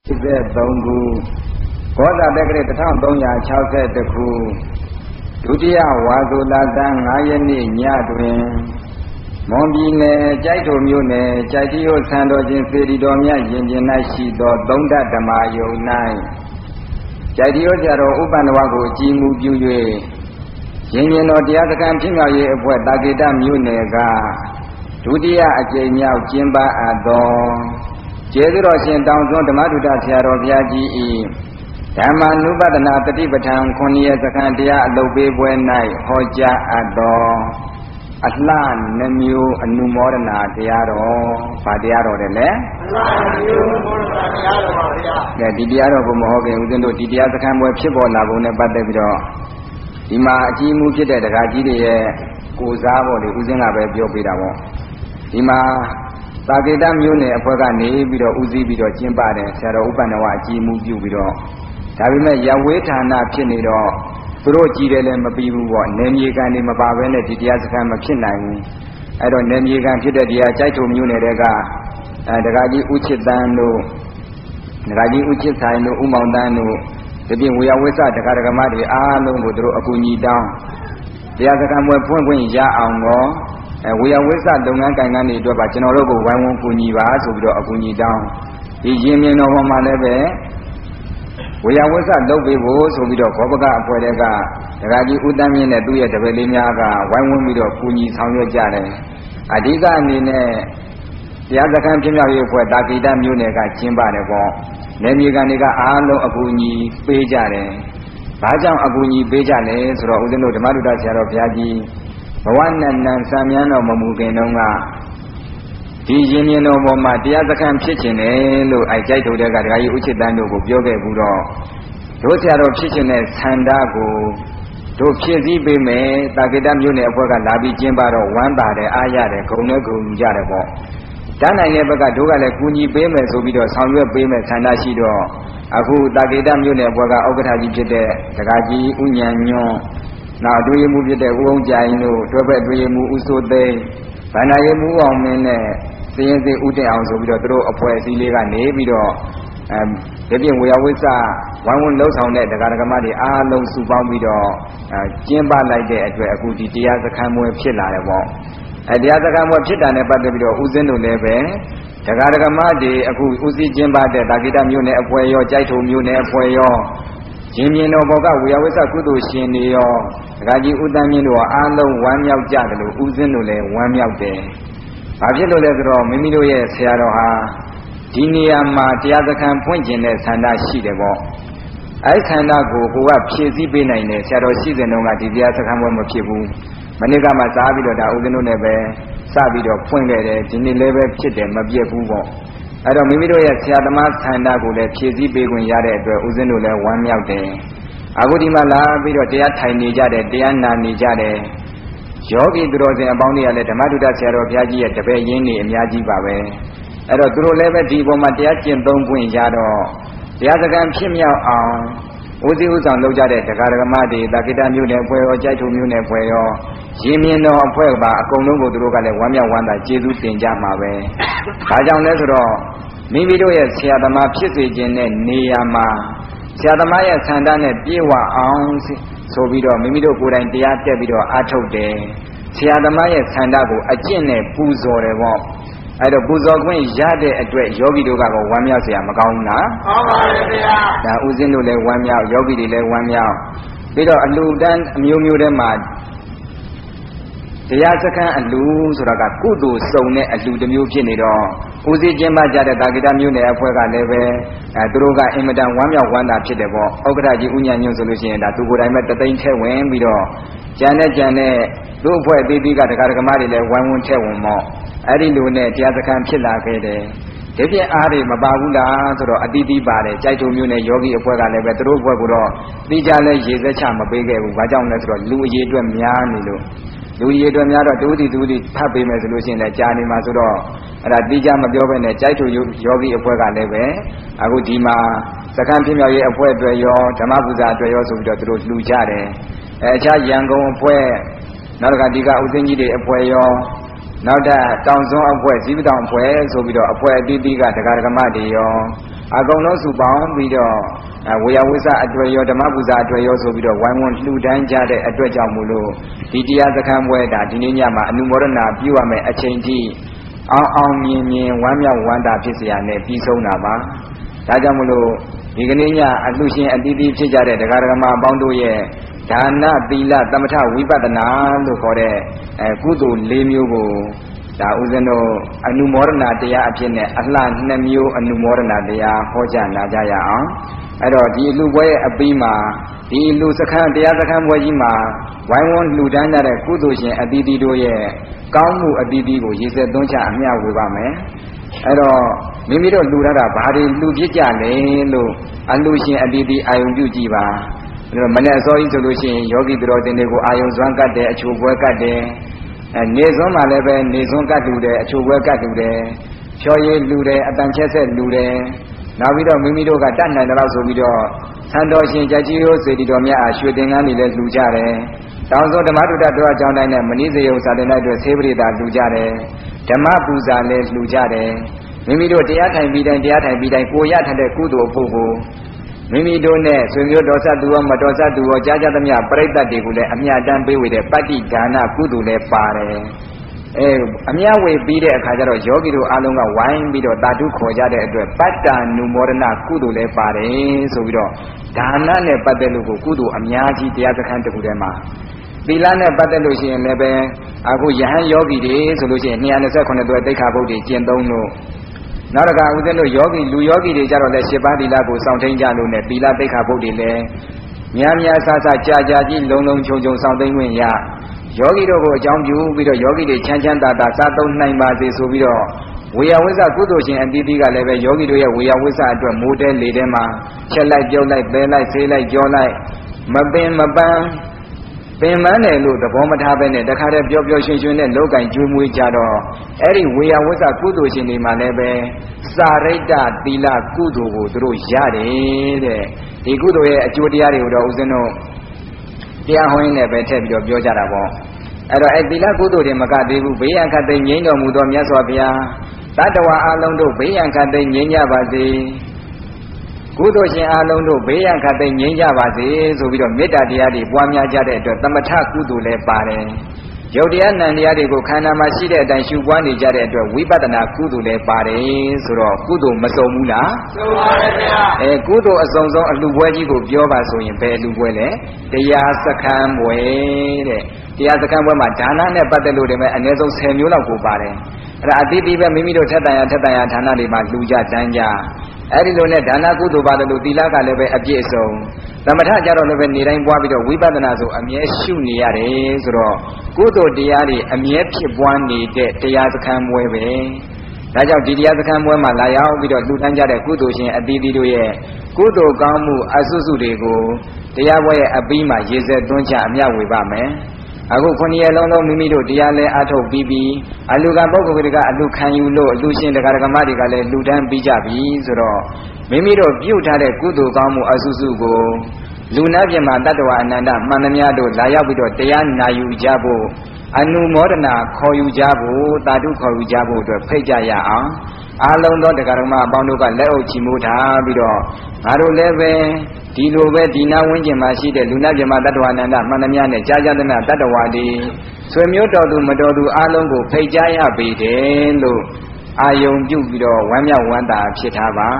13ခုကောဇာတက္ကရာ1360ခုဒုတိယဝါဆိုလတန်း9ရက်နေ့ညတွင်မွန်ပြည်နယ်ကျိုက်ထိုမြို့နယ်ကျိုက်တိယဆန္တော်ချင်းစေတီတော်မြတ်ရင်ကျင်၌ရှိသောသုံးဓဓမ္မယုံ၌ကျိုက်တိယဆရာတော်ဥပ္ပန္နဝကိုအကြည်မူပြု၍ရင်ကျင်တော်တရားစခန်းဖြစ်မြောက်ရေးအဖွဲ့တာဂိတမြို့နယ်ကဒုတိယအကြိမ်မြောက်ကျင်းပအပ်သောကျေးဇူးတော်ရှင်တောင်စွန်းဓမ္မဒုတဆရာတော်ဘုရားကြီး၏ဓမ္မာနုပဒနာတတိပဋ္ဌာန်9ရက်စခန်းတရားအလုပ်ပေးပွဲ၌ဟောကြားအပ်သောအလှနှမျိုးအနုမောဒနာတရားတော်ဗာတရားတော်တယ်လေအလှနှမျိုးအနုမောဒနာတရားတော်ပါဗျာကဲဒီတရားတော်ကိုမဟောခင်ဦးဇင်းတို့ဒီတရားစခန်းပွဲဖြစ်ပေါ်လာပုံနဲ့ပတ်သက်ပြီးတော့ဒီမှာအကြီးမှုဖြစ်တဲ့ဒကာကြီးတွေရဲ့ကိုစားပေါ်လေဦးဇင်းကပဲပြောပေးတာပေါ့ဒီမှာတာဂိတမျိုးနယ်အဖွဲ့ကနေပြီးတော့ဦးစီးပြီးတော့ကျင်းပတယ်ဆရာတော်ဥပ္ပန္နဝအကြီးမှုပြုပြီးတော့ဒါပေမဲ့ရဝေးဌာနဖြစ်နေတော့သူတို့ကြည်တယ်လည်းမပြီးဘူးပေါ့နယ်မြေကန်တွေမပါဘဲနဲ့ဒီတရားစခန်းမဖြစ်နိုင်ဘူးအဲ့တော့နယ်မြေကန်ဖြစ်တဲ့တရားကြိုက်ထုံမျိုးနယ်တွေကဒကာကြီးဦးချစ်တန်းတို့ဒကာကြီးဦးချစ်ဆိုင်တို့ဦးမောင်တန်းတို့ဒီပြင်ဝေယဝိဆဒကာဒကမတွေအားလုံးကိုသူတို့အကူအညီတောင်းတရားစခန်းပွဲဖွင့်ခွင့်ရအောင်တော့ဝေယဝိဆလုပ်ငန်းကိုင်ငန်းတွေအတွက်ပါကျွန်တော်တို့ကိုဝိုင်းဝန်းကူညီပါဆိုပြီးတော့အကူအညီတောင်းဒီရင်မြင်တော်ပေါ်မှာလည်းပဲဝေယဝိဆလုပ်ပေးဖို့ဆိုပြီးတော့ဘောပကအဖွဲ့တွေကဒကာကြီးဦးတန်းမြင့်နဲ့သူ့ရဲ့တပည့်လေးများကဝိုင်းဝန်းပြီးတော့ကူညီဆောင်ရွက်ကြတယ်အဓိကအနေနဲ့တရားစခန်းဖြစ်မြောက်ရေးအဖွဲ့တာဂိတမျိုးနယ်ကကျင်းပတယ်ပေါ့နယ်မြေကန်တွေကအားလုံးအကူအညီပေးကြတယ်ဘာကြောင့်အကူအညီပေးကြလဲဆိုတော့ဦးဇင်းတို့ဓမ္မဒုတဆရာတော်ဘုရားကြီးဘဝနဲ့နံစံမြန်းတော်မမူခင်တုန်းကဒီရင်မြင်တော်ပေါ်မှာတရားစခန်းဖြစ်ခြင်းတယ်လို့ကြိုက်ထုတ်တဲ့ကဒကာကြီးဦးချစ်တန်းတို့ကိုပြောခဲ့ဘူးတော့တို့ဆရာတော်ဖြစ်ခြင်းတဲ့ဆန္ဒကိုတို့ဖြည့်ဆည်းပေးမယ်တာဂိတမျိုးနယ်အဖွဲ့ကလာပြီးကျင်းပတော့ဝမ်းသာတယ်အားရတယ်ဂုဏ်နဲ့ဂုဏ်ယူကြတယ်ပေါ့တန်းနိုင်တဲ့ဘက်ကတို့ကလည်းကူညီပေးမယ်ဆိုပြီးတော့ဆောင်ရွက်ပေးမယ်ဆန္ဒရှိတော့အခုတာဂိတမျိုးနယ်အဖွဲ့ကဥက္ကဋ္ဌကြီးဖြစ်တဲ့ဒကာကြီးဦးဉာဏ်ညွန့်နောက်အတွင်းရေးမှူးဖြစ်တဲ့ဦးအောင်ကြိုင်တို့တွဲဖက်အတွင်းရေးမှူးဦးစိုးသိန်းဗန္ဒာရေးမှူးအောင်မင်းနဲ့စည်ရင်စည်ဦးတင်အောင်ဆိုပြီးတော့သူတို့အဖွဲ့အစည်းလေးကနေပြီးတော့ဒီပြင်ဝေယဝိဆဝိုင်းဝန်းလှုပ်ဆောင်တဲ့ဒကာဒကမတွေအားလုံးစုပေါင်းပြီးတော့ကျင်းပလိုက်တဲ့အတွက်အခုဒီတရားစခန်းပွဲဖြစ်လာတယ်ပေါ့တရားစခန်းပွဲဖြစ်တာနဲ့ပတ်သက်ပြီးတော့ဦးဇင်းတို့လည်းပဲဒကာဒကမတွေအခုဦးစီးကျင်းပတဲ့တာဂိတမျိုးနယ်အဖွဲ့ရောကြိုက်ထုံမျိုးနယ်အဖွဲ့ရောရင်မြင်တော်ဘောကဝေယဝိဆကုသိုလ်ရှင်တွေရောဒကာကြီးဦးတန်းမြင့်တို့အားလုံးဝမ်းမြောက်ကြတယ်လို့ဦးဇင်းတို့လည်းဝမ်းမြောက်တယ်။ဘာဖြစ်လို့လဲဆိုတော့မိမိတို့ရဲ့ဆရာတော်ဟာဒီနေရာမှာတရားစခန်းဖွင့်ကျင်တဲ့ဆန္ဒရှိတယ်ပေါ့။အဲဒီဆန္ဒကိုကဖြည့်ဆည်းပေးနိုင်တယ်ဆရာတော်ရှိစဉ်တုန်းကဒီတရားစခန်းပွဲမဖြစ်ဘူး။မနေ့ကမှစားပြီးတော့ဒါဦးဇင်းတို့နဲ့ပဲစပြီးတော့ဖွင့်ခဲ့တယ်ဒီနေ့လည်းပဲဖြစ်တယ်မပြည့်ဘူးပေါ့။အဲ့တော့မိမိတို့ရဲ့ဆရာသမားဆန္ဒကိုလည်းဖြည့်ဆည်းပေးခွင့်ရတဲ့အတွက်ဦးဇင်းတို့လည်းဝမ်းမြောက်တယ်။အခုဒီမှာလာပြီးတော့တရားထိုင်နေကြတယ်တရားနာနေကြတယ်။ယောဂီသူတော်စင်အပေါင်းတွေကလည်းဓမ္မဒုတဆရာတော်ဘုရားကြီးရဲ့တပည့်ရင်းတွေအများကြီးပါပဲ။အဲ့တော့သူတို့လည်းပဲဒီပုံမှာတရားကျင့်သုံးခွင့်ရတော့တရားစခန်းဖြစ်မြောက်အောင်ဦးစီးဥဆောင်လုပ်ကြတဲ့ဒကာဒကမတွေတာဂိတမျိုးနယ်အဖွဲ့ရောကြိုက်ထုံမျိုးနယ်အဖွဲ့ရောရင်မြင်တော်အဖွဲ့ပါအကုန်လုံးကိုသူတို့ကလည်းဝမ်းမြောက်ဝမ်းသာကျေးဇူးတင်ကြမှာပဲ။ဒါကြောင့်လဲဆိုတော့မိမိတို့ရဲ့ဆရာသမားဖြစ်စေခြင်းနဲ့နေရာမှာဆရာသမားရဲ့ဆန္ဒနဲ့ပြေဝအောင်ဆိုပြီးတော့မိမိတို့ကိုယ်တိုင်တရားတက်ပြီးတော့အားထုတ်တယ်ဆရာသမားရဲ့ဆန္ဒကိုအကျင့်နဲ့ပူဇော်တယ်ပေါ့အဲ့တော့ပူဇော်ခွင့်ရတဲ့အတွက်ယောဂီတို့ကတော့ဝမ်းမြောက်เสียမကောင်းဘူးလားကောင်းပါရဲ့ဗျာဒါဥစဉ်တို့လည်းဝမ်းမြောက်ယောဂီတွေလည်းဝမ်းမြောက်ပြီးတော့အလှူဒန်းအမျိုးမျိုးထဲမှာတရားစခန်းအလှဆိုတာကကုသိုလ်စုံတဲ့အလှတစ်မျိုးဖြစ်နေတော့ဦးစီးကျင်းပကြတဲ့တာဂိတမျိုးနယ်အဖွဲ့ကလည်းပဲသူတို့ကအင်မတန်ဝမ်းမြောက်ဝမ်းသာဖြစ်တယ်ပေါ့ဥက္ကဋ္ဌကြီးဦးဉာဏ်ညွန့်ဆိုလို့ရှိရင်ဒါသူကိုယ်တိုင်ပဲတသိန်းထဲဝင်ပြီးတော့ကြံတဲ့သူ့အဖွဲ့အသီးသီးကဒကာဒကမတွေလည်းဝိုင်းဝန်းထဲဝင်ပေါ့အဲ့ဒီလိုနဲ့တရားစခန်းဖြစ်လာခဲ့တယ်ဒီပြအားတွေမပါဘူးလားဆိုတော့အသီးသီးပါတယ်ကြိုက်ထုံမျိုးနယ်ယောဂီအဖွဲ့ကလည်းပဲသူတို့အဖွဲ့ကတော့သိကြလဲရေစက်ချမပေးခဲ့ဘူးဘာကြောင့်လဲဆိုတော့လူအရေးအတွက်များနေလို့လူကြီးတွေများတော့တူးတီဖတ်ပေးမယ်ဆိုလို့ရှိရင်လည်းကြာနေမှာဆိုတော့အဲ့ဒါတိကျမပြောဘဲနဲ့ကြိုက်ထုယောဂီအဖွဲ့ကလည်းပဲအခုဒီမှာစခန်းဖြစ်မြောက်ရေးအဖွဲ့အတွက်ရောဓမ္မပူဇာအတွက်ရောဆိုပြီးတော့သူတို့လှူကြတယ်အခြားရန်ကုန်အဖွဲ့နောက်တစ်ခါဒီကဦးသိန်းကြီးတွေအဖွဲ့ရောနောက်တောင်စွန်းအဖွဲ့ဇီးပတောင်အဖွဲ့ဆိုပြီးတော့အဖွဲ့အသီးသီးကဒကာဒကမတွေရောအကုန်လုံးစုပေါင်းပြီးတော့ဝေယဝိဇ္ဇအတွေ့ရောဓမ္မပူဇာအတွေ့ရောဆိုပြီးတော့ဝိုင်းဝန်းလှူဒန်းကြတဲ့အတွက်ကြောင့်မို့လို့ဒီတရားစခန်းပွဲဒါဒီနေ့ညမှာအနုမောဒနာပြုရမယ်အချိန်ထိအောင်မြင်ဝမ်းမြောက်ဝမ်းသာဖြစ်เสียနဲ့ပြီးဆုံးတာပါဒါကြောင့်မလို့ဒီကနေ့ညအလှရှင်အတီးတီးဖြစ်ကြတဲ့တရားဓမ္မအပေါင်းတို့ရဲ့ဒါနသီလသမထဝိပဿနာလို့ခေါ်တဲ့ကုသိုလ်၄မျိုးကိုဒါဥစဉ်တို့အနုမောဒနာတရားအဖြစ်နဲ့အလှ2မျိုးအနုမောဒနာတရားဟောကြားနာကြရအောင်အဲ့တော့ဒီလူပွဲရဲ့အပြီးမှာဒီလူစခန်းတရားစခန်းပွဲကြီးမှာဝိုင်းဝန်းလှူဒန်းကြတဲ့ကုသိုလ်ရှင်အတီးတီးတို့ရဲ့ကောင်းမှုအတီးတီးကိုရည်စက်သွန်းချအမျှဝေပါမယ်အဲ့တော့မိမိတို့လှူရတာဘာတွေလှူဖြစ်ကြလဲလို့အလှရှင်အတီးတီးအာယုံပြုကြည့်ပါအဲ့တော့မနေ့အစောကြီးဆိုလို့ရှိရင်ယောဂီတော်တင်တွေကိုအာယုံစွမ်းကတ်တယ်အချိုပွဲကတ်တယ်နေစွန်းမှာလည်းပဲနေစွန်းကတ်လှူတယ်အချိုပွဲကတ်လှူတယ်ဖြောရည်လှူတယ်အတန်ချက်ဆက်လှူတယ်နောက်ပြီးတော့မိမိတို့ကတတ်နိုင်တယ်လို့ဆိုပြီးတော့ဆန္တော်ရှင်ကြကြီးရိုးစေတီတော်မြတ်အားရွှေသင်္ကန်းတွေလည်းလှူကြတယ်တောင်စောဓမ္မတုဒ္ဒတော်အကြောင်းတိုင်းနဲ့မဏိစေယုံစာတင်လိုက်အတွက်ဆေးပရိသလှူကြတယ်ဓမ္မပူဇာလည်းလှူကြတယ်မိမိတို့တရားထိုင်ပြီးတိုင်းကိုရထတဲ့ကုသိုလ်အဖို့ကိုမိမိတို့နဲ့ဆွေမျိုးတော်ဆက်သူရောမတော်ဆက်သူရောကြားကြသမျှပရိသတ်တွေကိုလည်းအမြတ်တမ်းပေးဝေတဲ့ပတ္တိဒါနကုသိုလ်လည်းပါတယ်အမြတ်ဝေပြီးတဲ့အခါကျတော့ယောဂီတို့အားလုံးကဝိုင်းပြီးတော့တာတုခေါ်ကြတဲ့အတွက်ပတ္တနုမောဒနာကုသိုလ်လည်းပါတယ်ဆိုပြီးတော့ဒါနနဲ့ပတ်သက်လို့ကိုကုသိုလ်အများကြီးတရားစခန်းတစ်ခုထဲမှာသီလနဲ့ပတ်သက်လို့ရှိရင်လည်းပဲအခုယဟန်ယောဂီတွေဆိုလို့ရှိရင်229သွဲသိက္ခာပုဒ်တွေကျင့်သုံးလို့နောက်တစ်ခါဦးဇင်းတို့ယောဂီလူယောဂီတွေကြတော့လည်း7ပါးသီလကိုစောင့်ထိန်ကြလို့နဲ့သီလသိက္ခာပုဒ်တွေလည်းများဆဆကြာကြီးလုံခြုံစောင့်သိန်ဝင်ရယောဂီတို့ကိုအကြောင်းပြုပြီးတော့ယောဂီတွေချမ်းသာစားသုံးနိုင်ပါစေဆိုပြီးတော့ဝေယဝိဇ္ဇကုသိုလ်ရှင်အတီးတီးကလည်းပဲယောဂီတို့ရဲ့ဝေယဝိဇ္ဇအတွက်မိုးတဲလေထဲမှာချက်လိုက်ပြုတ်လိုက်ပဲလိုက်ဆေးလိုက်ကြောလိုက်မပင်မပန်းပင်မန်းတယ်လို့သဘောမထားပဲနဲ့တခါတည်းပျော်ပျော်ရွှင်ရွှင်နဲ့လောက်ကင်ကျွေးမွေးကြတော့အဲ့ဒီဝေယဝိဇ္ဇကုသိုလ်ရှင်တွေမှာလည်းပဲစာရိတ္တသီလကုသိုလ်ကိုသူတို့ရတယ်တဲ့ဒီကုသိုလ်ရဲ့အကျိုးတရားတွေကိုတော့ဦးဇင်းတို့တရားဟောရင်းနဲ့ပဲထည့်ပြီးတော့ပြောကြတာပေါ့အဲ့တော့အဲ့သီလကုသိုလ်တွေမကသေးဘူးဘေးရန်ခတ်သိငြိမ်းတော်မူသောမြတ်စွာဘုရားတတ္တဝါအလုံးတို့ဘေးရန်ခတ်သိငြိမ်းကြပါစေကုသိုလ်ရှင်အလုံးတို့ဘေးရန်ခတ်သိငြိမ်းကြပါစေဆိုပြီးတော့မေတ္တာတရားတွေပွားများကြတဲ့အတွက်သမထကုသိုလ်လည်းပါတယ်ယုတ်တရားနံတရားတွေကိုခန္ဓာမှာရှိတဲ့အတိုင်းရှုပွားနေကြတဲ့အတွက်ဝိပဿနာကုသိုလ်လည်းပါတယ်ဆိုတော့ကုသိုလ်မစုံဘူးလားစုံပါတယ်ဗျာကုသိုလ်အစုံဆုံးအလှပွဲကြီးကိုပြောပါဆိုရင်ဘယ်အလှပွဲလဲတရားစခန်းပွဲတဲ့တရားစခန်းပွဲမှာဒါနနဲ့ပတ်သက်လို့တည်းမဲ့အနည်းဆုံး10မျိုးလောက်ကိုပါတယ်အဲ့ဒါအတိအတိပဲမိမိတို့ထက်တန်ရဌာနတွေမှာလှူကြတန်းကြအဲ့ဒီလိုနဲ့ဒါနကုသိုလ်ပါတယ်လို့သီလကလည်းပဲအပြည့်အစုံသမထကြတော့လည်းပဲနေတိုင်းပွားပြီးတော့ဝိပဿနာဆိုအမြဲရှုနေရတယ်ဆိုတော့ကုသိုလ်တရားတွေအမြဲဖြစ်ပွားနေတဲ့တရားစခန်းပွဲပဲဒါကြောင့်ဒီတရားစခန်းပွဲမှာလာရောက်ပြီးတော့လှူဒန်းကြတဲ့ကုသိုလ်ရှင်အသီးသီးတို့ရဲ့ကုသိုလ်ကောင်းမှုအဆုစုတွေကိုတရားပွဲရဲ့အပြီးမှာရေစက်သွန်းချအမျှဝေပါမယ်အခု9ရက်လုံးမိမိတို့တရားလဲအားထုတ်ပြီးအလူကပုဂ္ဂိုလ်တွေကအလူခံယူလို့အလူရှင်တရားဓမ္မတွေကလည်းလှူဒန်းပြီးကြပြီဆိုတော့မိမိတို့ပြုထားတဲ့ကုသိုလ်ကောင်းမှုအဆုစုကိုလူနာပြင်မှာတတ္တဝအနန္တမှန်သမျှတို့လာရောက်ပြီးတော့တရားနာယူကြဖို့အနုမောဒနာခေါ်ယူကြဖို့တာတုခေါ်ယူကြဖို့အတွက်ဖိတ်ကြရအောင်အားလုံးသောတရားဓမ္မအပေါင်းတို့ကလက်အုပ်ချီမိုးထားပြီးတော့ငါတို့လည်းပဲဒီလိုပဲဒီနာဝင်းကျင်မှာရှိတဲ့လူနာပြမတ္တဝအနန္တမှန်သမျှနဲ့ကြာကြာသမျှတတ္တဝါတွေဆွေမျိုးတော်သူမတော်သူအားလုံးကိုဖိတ်ကြားရပေတယ်လို့အာယုံပြုပြီးတော့ဝမ်းမြောက်ဝမ်းသာဖြစ်ထားပါ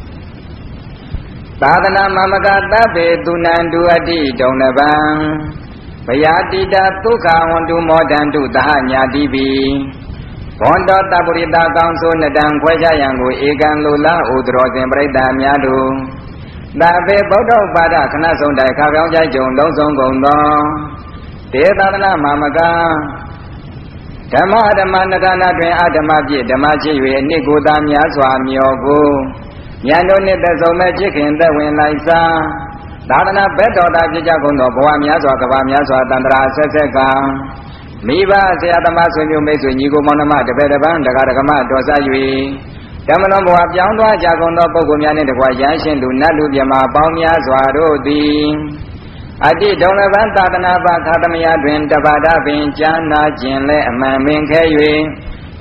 သာသနာမမကသဗ္ဗေသူနန္တုအတ္တိတုံနဗံဘယာတိတာဒုက္ခဝန္တုမောဒန္တုသဟညာတိပိဘောန္တောတပရိတာကောင်းဆိုနတံခွဲကြရန်ကိုဧကံလိုလားဥဒရောစဉ်ပရိသတ်များတို့သာပေဗုဒ္ဓဥပါဒခဏဆုံးတိုင်ခါပြောင်းကြိုက်ကြုံလုံးစုံကုန်သောဒေသနာမမကဓမ္မဓမ္မနဂနာတွင်အဓမ္မပြည့်ဓမ္မချစ်၍အနှစ်ကိုသာများစွာမျောကိုဉာဏ်တို့နှင့်သက်ဆုံးမဲ့ချစ်ခင်သက်ဝင်လိုက်စားသာသနာဘက်တော်သာဖြစ်ကြကုန်သောဘဝများစွာကဘာများစွာတန္တရာဆက်ဆက်ကမိဘဆရာသမားဆွေမျိုးမိတ်ဆွေညီကိုမောင်နှမတပည့်တပန်းတရားဓမ္မတော်စား၍ဓမ္မလုံးဘဝပြောင်းသွားကြကုန်သောပုဂ္ဂိုလ်များနှင့်တကွာရဟန်းရှင်လူနတ်လူမြမပေါင်းများစွာတို့သည်အတ္တိဒုံလဘံသာသနာပါခါသမယတွင်တပါဒပင်ကြားနာခြင်းလဲအမှန်ပင်ခဲ၍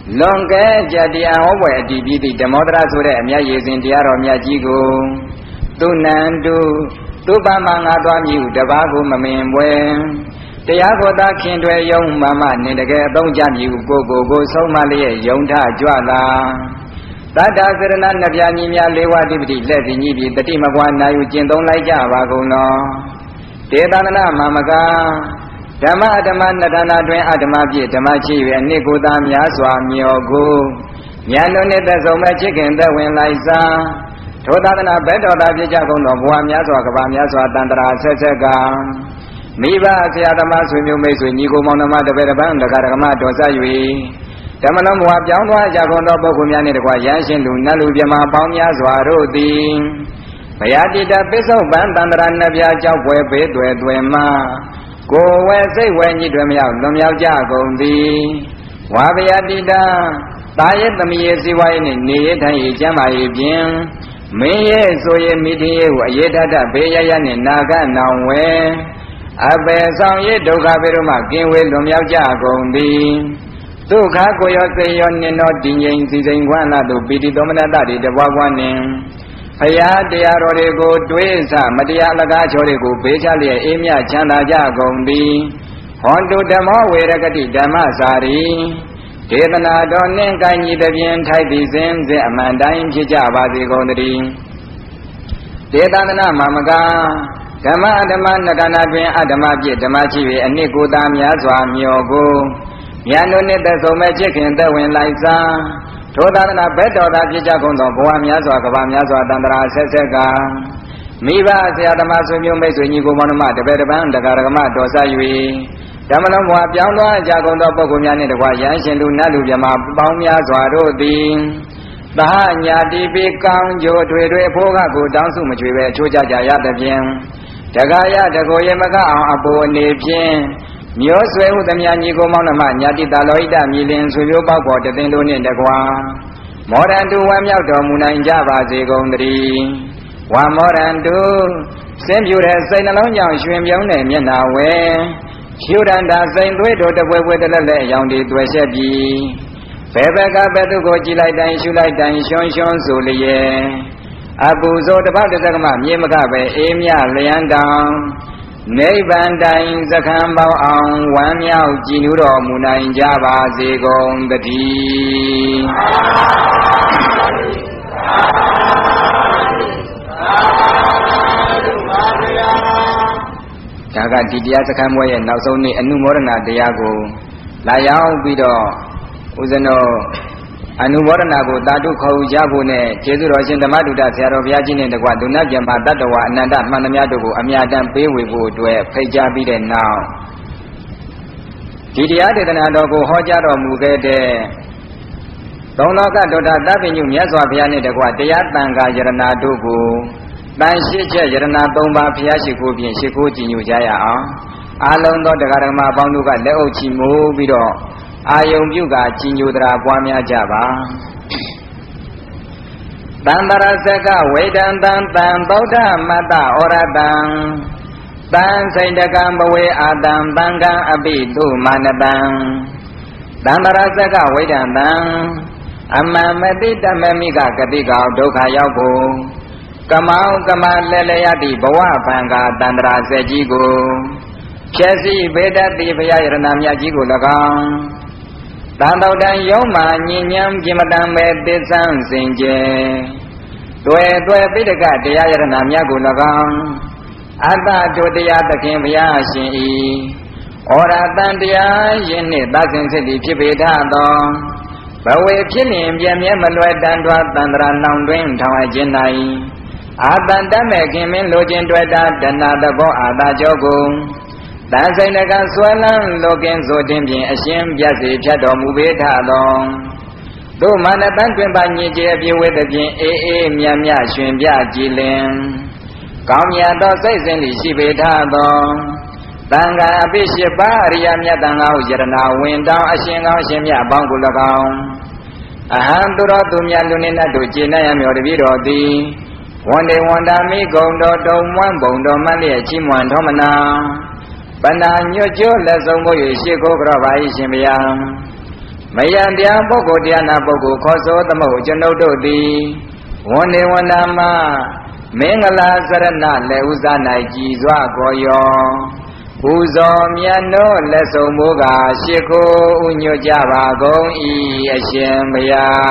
လွန်ကဲကြတရားဟောပွဲအတည်ပြီးသည့်ဓမ္မောဒရဆိုတဲ့အမြတ်ရည်စင်တရားတော်မြတ်ကြီးကိုသူနန္တုသူပမငါသွားမြည်ဟုတပါးကိုမမင်ပွဲတရားကိုသာခင်တွယ်ယုံမမနှင့်တကယ်အသုံးချမြည်ဟုကိုဆုံးမလျက်ယုံထကြွလာတတ္တစရဏနှစ်ပြားညီများလေးဝတိပတိလက်စီညီပြီးတတိမကွာနာယူကျင့်သုံးလိုက်ကြပါကုန်သောဒေသနာမမကဓမ္မအဓမ္မနတနာတွင်အဓမ္မပြည့်ဓမ္မချီ၍အနှစ်ကိုသာများစွာမြော်ကိုဉာဏ်တို့နှင့်သက်ဆုံးမဲ့ချစ်ခင်သက်ဝင်လိုက်စားထိုသာသနာဘက်တော်သာပြည့်ကြကုန်သောဘဝများစွာကဘာများစွာတန်တရာဆက်ဆက်ကမိဘဆရာသမားဆွေမျိုးမိတ်ဆွေညီကိုမောင်နှမတပည့်တပန်းတက္ကရာကမတော်ဆက်၍ဓမ္မလုံးဘဝပြောင်းသွားကြကုန်သောပုဂ္ဂိုလ်များနှင့်တကွရန်ရှင်လူနတ်လူပြမပေါင်းများစွာတို့သည်ဘယတိတပိဿုပံတန္တရာနှစ်ပြားကြောက်ပွဲပေးသွယ်မှကိုယ်ဝဲစိတ်ဝဲညစ်တွင်မြောက်လွန်မြောက်ကြကုန်သည်ဝါဘယတိတသာယသမီးရဲ့စီဝါရေးနှင့်နေရထိုင်ရကျမ်းမာရေးဖြင့်မင်းရဲ့ဆိုရမိတိရဲ့ကိုအရေးတတ်ဘေးရရနှင့်နာဂနောင်ဝဲအပေဆောင်ရဒုက္ခပေတို့မှကင်းဝေးလွန်မြောက်ကြကုန်သည်ဒုက္ခကိုရောစေရောနှင့်သောတည်ငြိမ်စီစိန်ခွမ်းလာသို့ပိတိသောမနတတွေတပွားပွားနှင့်ဖရာတရားတော်တွေကိုတွေးဆမတရားလကားချောတွေကိုဘေးချလျက်အေးမြချမ်းသာကြကုန်သည်ဟောတုဓမ္မောဝေရကတိဓမ္မစာရီဒေသနာတော်နှင့်ကိုင်းကြီးသဖြင့်ထိုက်သည်စဉ်စဉ်အမှန်တိုင်းဖြစ်ကြပါစေကုန်သတည်းဒေသနာမမကဓမ္မအဓမ္မနတနာတွင်အဓမ္မပြည့်ဓမ္မချီ၍အနှစ်ကိုသာများစွာမြော်ကိုဉာဏ်တို့နှင့်သက်ဆုံးမဲ့ချစ်ခင်သက်ဝင်လိုက်စားထိုသာသနာဘက်တော်သာဖြစ်ကြကုန်သောဘဝများစွာကဘာများစွာတန်တရာဆက်ဆက်ကမိဘဆရာသမားဆွေမျိုးမိတ်ဆွေညီကိုမောင်နှမတပည့်တပန်းတက္ကရာကမတော်ဆက်၍ဓမ္မလုံးဘဝပြောင်းသွားကြကုန်သောပုဂ္ဂိုလ်များနှင့်တကွရန်ရှင်လူနတ်လူပြမပေါင်းများစွာတို့သည်သဟညာတိပိကောင်းကျိုးထွေထွေအဖို့ကကိုတောင်းစုမချွေပဲအချိုးကြကြရသဖြင့်တက္ကရာတကိုရေမကအောင်အပေါ်အနေဖြင့်မျိုးဆွေဟုသမျှညီကိုမောင်နှမညာတိတာလောဟိတမြည်လင်ဆွေမျိုးပေါက်ပေါ်တသိန်းတို့နှင့်တကွာမောရန်တုဝမ်းမြောက်တော်မူနိုင်ကြပါစေကုန်သတည်းဝါမောရန်တုစင်ပြူတဲ့စိတ်နှလုံးကြောင့်ရွှင်ပြုံးတဲ့မျက်နာဝဲဖြူရန်တာစိန်သွေးတို့တပွဲပွဲတလက်လက်အယောင်တွေတွေ့ဆက်ပြီးဘယ်ဘက်ကဘယ်သူကိုကြည်လိုက်တိုင်းရှုလိုက်တိုင်းရှွန်းဆိုလျက်အပူဆိုတပတ်တစ်စက္ကမမြေမကပဲအေးမြလျံတောင်နိဗ္ဗာန်တိုင်စခန်းပေါအောင်ဝမ်းမြောက်ကြည်နူးတော်မူနိုင်ကြပါစေကုန်သတည်းဒါကဒီတရားစခန်းပွဲရဲ့နောက်ဆုံးနေ့အနုမောဒနာတရားကိုလာရောက်ပြီးတော့ဦးဇင်းတော်အနုမောဒနာကိုတာတုခေါ်ကြဖို့နဲ့ကျေးဇူးတော်ရှင်ဓမ္မဒုဒဆရာတော်ဘုရားကြီးနဲ့တကွဒုဏပြမတတ္တဝအနန္တမှန်သမျှတို့ကိုအမြတ်တမ်းပေးဝေဖို့အတွက်ဖိတ်ကြားပြီးတဲ့နောက်ဒီတရားဒေသနာတော်ကိုဟောကြားတော်မူခဲ့တဲ့သုံးလောကဒုဒ္ဒသဗ္ဗညုမြတ်စွာဘုရားနဲ့တကွတရားတန်ခါယရဏတို့ကိုတန်ရှိချက်ယရဏ၃ပါးဘုရားရှိခိုးဖြင့်ရှိခိုးကြည်ညိုကြရအောင်အာလုံးသောတရားဓမ္မအပေါင်းတို့ကလက်အုပ်ချီမိုးပြီးတော့အာယုံပြုကကြီးညိုတရာပွားများကြပါတန္တရစကဝေဒံတံတံဗုဒ္ဓမတ္တဩရတံတံစိတ်တကံဘဝေအာတံတံကံအပိသုမာနတံတန္တရစကဝေဒံတံအမမတိတမမိကကတိကောဒုက္ခရောက်ဖို့ကမောင်ကမလဲလျယတိဘဝဗံကတန္တရာစက်ကြီးကိုဖြည့်စည်းဗေဒတိဘုရားယရဏမြတ်ကြီးကို၎င်းတန်တော်တန်ယုံမှညဉ့်ညံပြမတံပဲသစ္ဆံစင်ကြယ်တွေ့ပိဋကတရားယရဏမြတ်ကို၎င်းအတ္တတို့တရားသခင်ဘုရားရှင်ဤဩရတန်တရားယင်းနှင့်သသင်စစ်သည်ဖြစ်ပေထသောဘဝေဖြစ်လျင်ပြည့်မြဲမလွယ်တန်တွားတန်တရာနောင်တွင်ထောင်အပ်ခြင်း၌အာတန်တမဲ့ခင်မင်းလိုခြင်းတွေ့တာတဏသဘောအာတာကြောကိုတန်စိန်တကဆွဲလန်းလိုကင်းဆိုခြင်းဖြင့်အရှင်ပြတ်စေဖြတ်တော်မူပေထသောသို့မနတန်တွင်ပါညစ်ကြေအပြည့်ဝဲသဖြင့်အေးအေးမြတ်မြတ်ရှင်ပြကြည်လင်ကောင်းမြတ်သောစိတ်စဉ်သည်ရှိပေထသောတန်ခါအပိရှိပါအရိယမြတ်တန်ခါဟုယရဏဝင်တောင်းအရှင်ကောင်းရှင်မြတ်အပေါင်းကို၎င်းအဟံသူတော်သူမြတ်လူနေတ်တို့ကျေနပ်ရမြော်တပည့်တော်သည်ဝန္တေဝန္တာမိဂုံတော်တုံမွန်းဘုံတော်မှလျက်ချီးမွမ်းထောမနာပဏာညွတ်ကျိုးလက်ဆုံးဖို့၍ရှေ့ကိုကြောပါ၏ရှင်ဗျာမယံတရားပုဂ္ဂိုလ်တရားနာပုဂ္ဂိုလ်ခေါ်ဆိုသမုတ်ကျွန်ုပ်တို့သည်ဝန္ဒေဝန္ဒမမင်္ဂလာစရဏလက်ဥစား၌ကြည်စွာခေါ်ယောပူဇော်မြတ်နိုးလက်ဆုံးမိုးကရှ िख ိုးဥညွတ်ကြပါကုန်၏အရှင်ဘု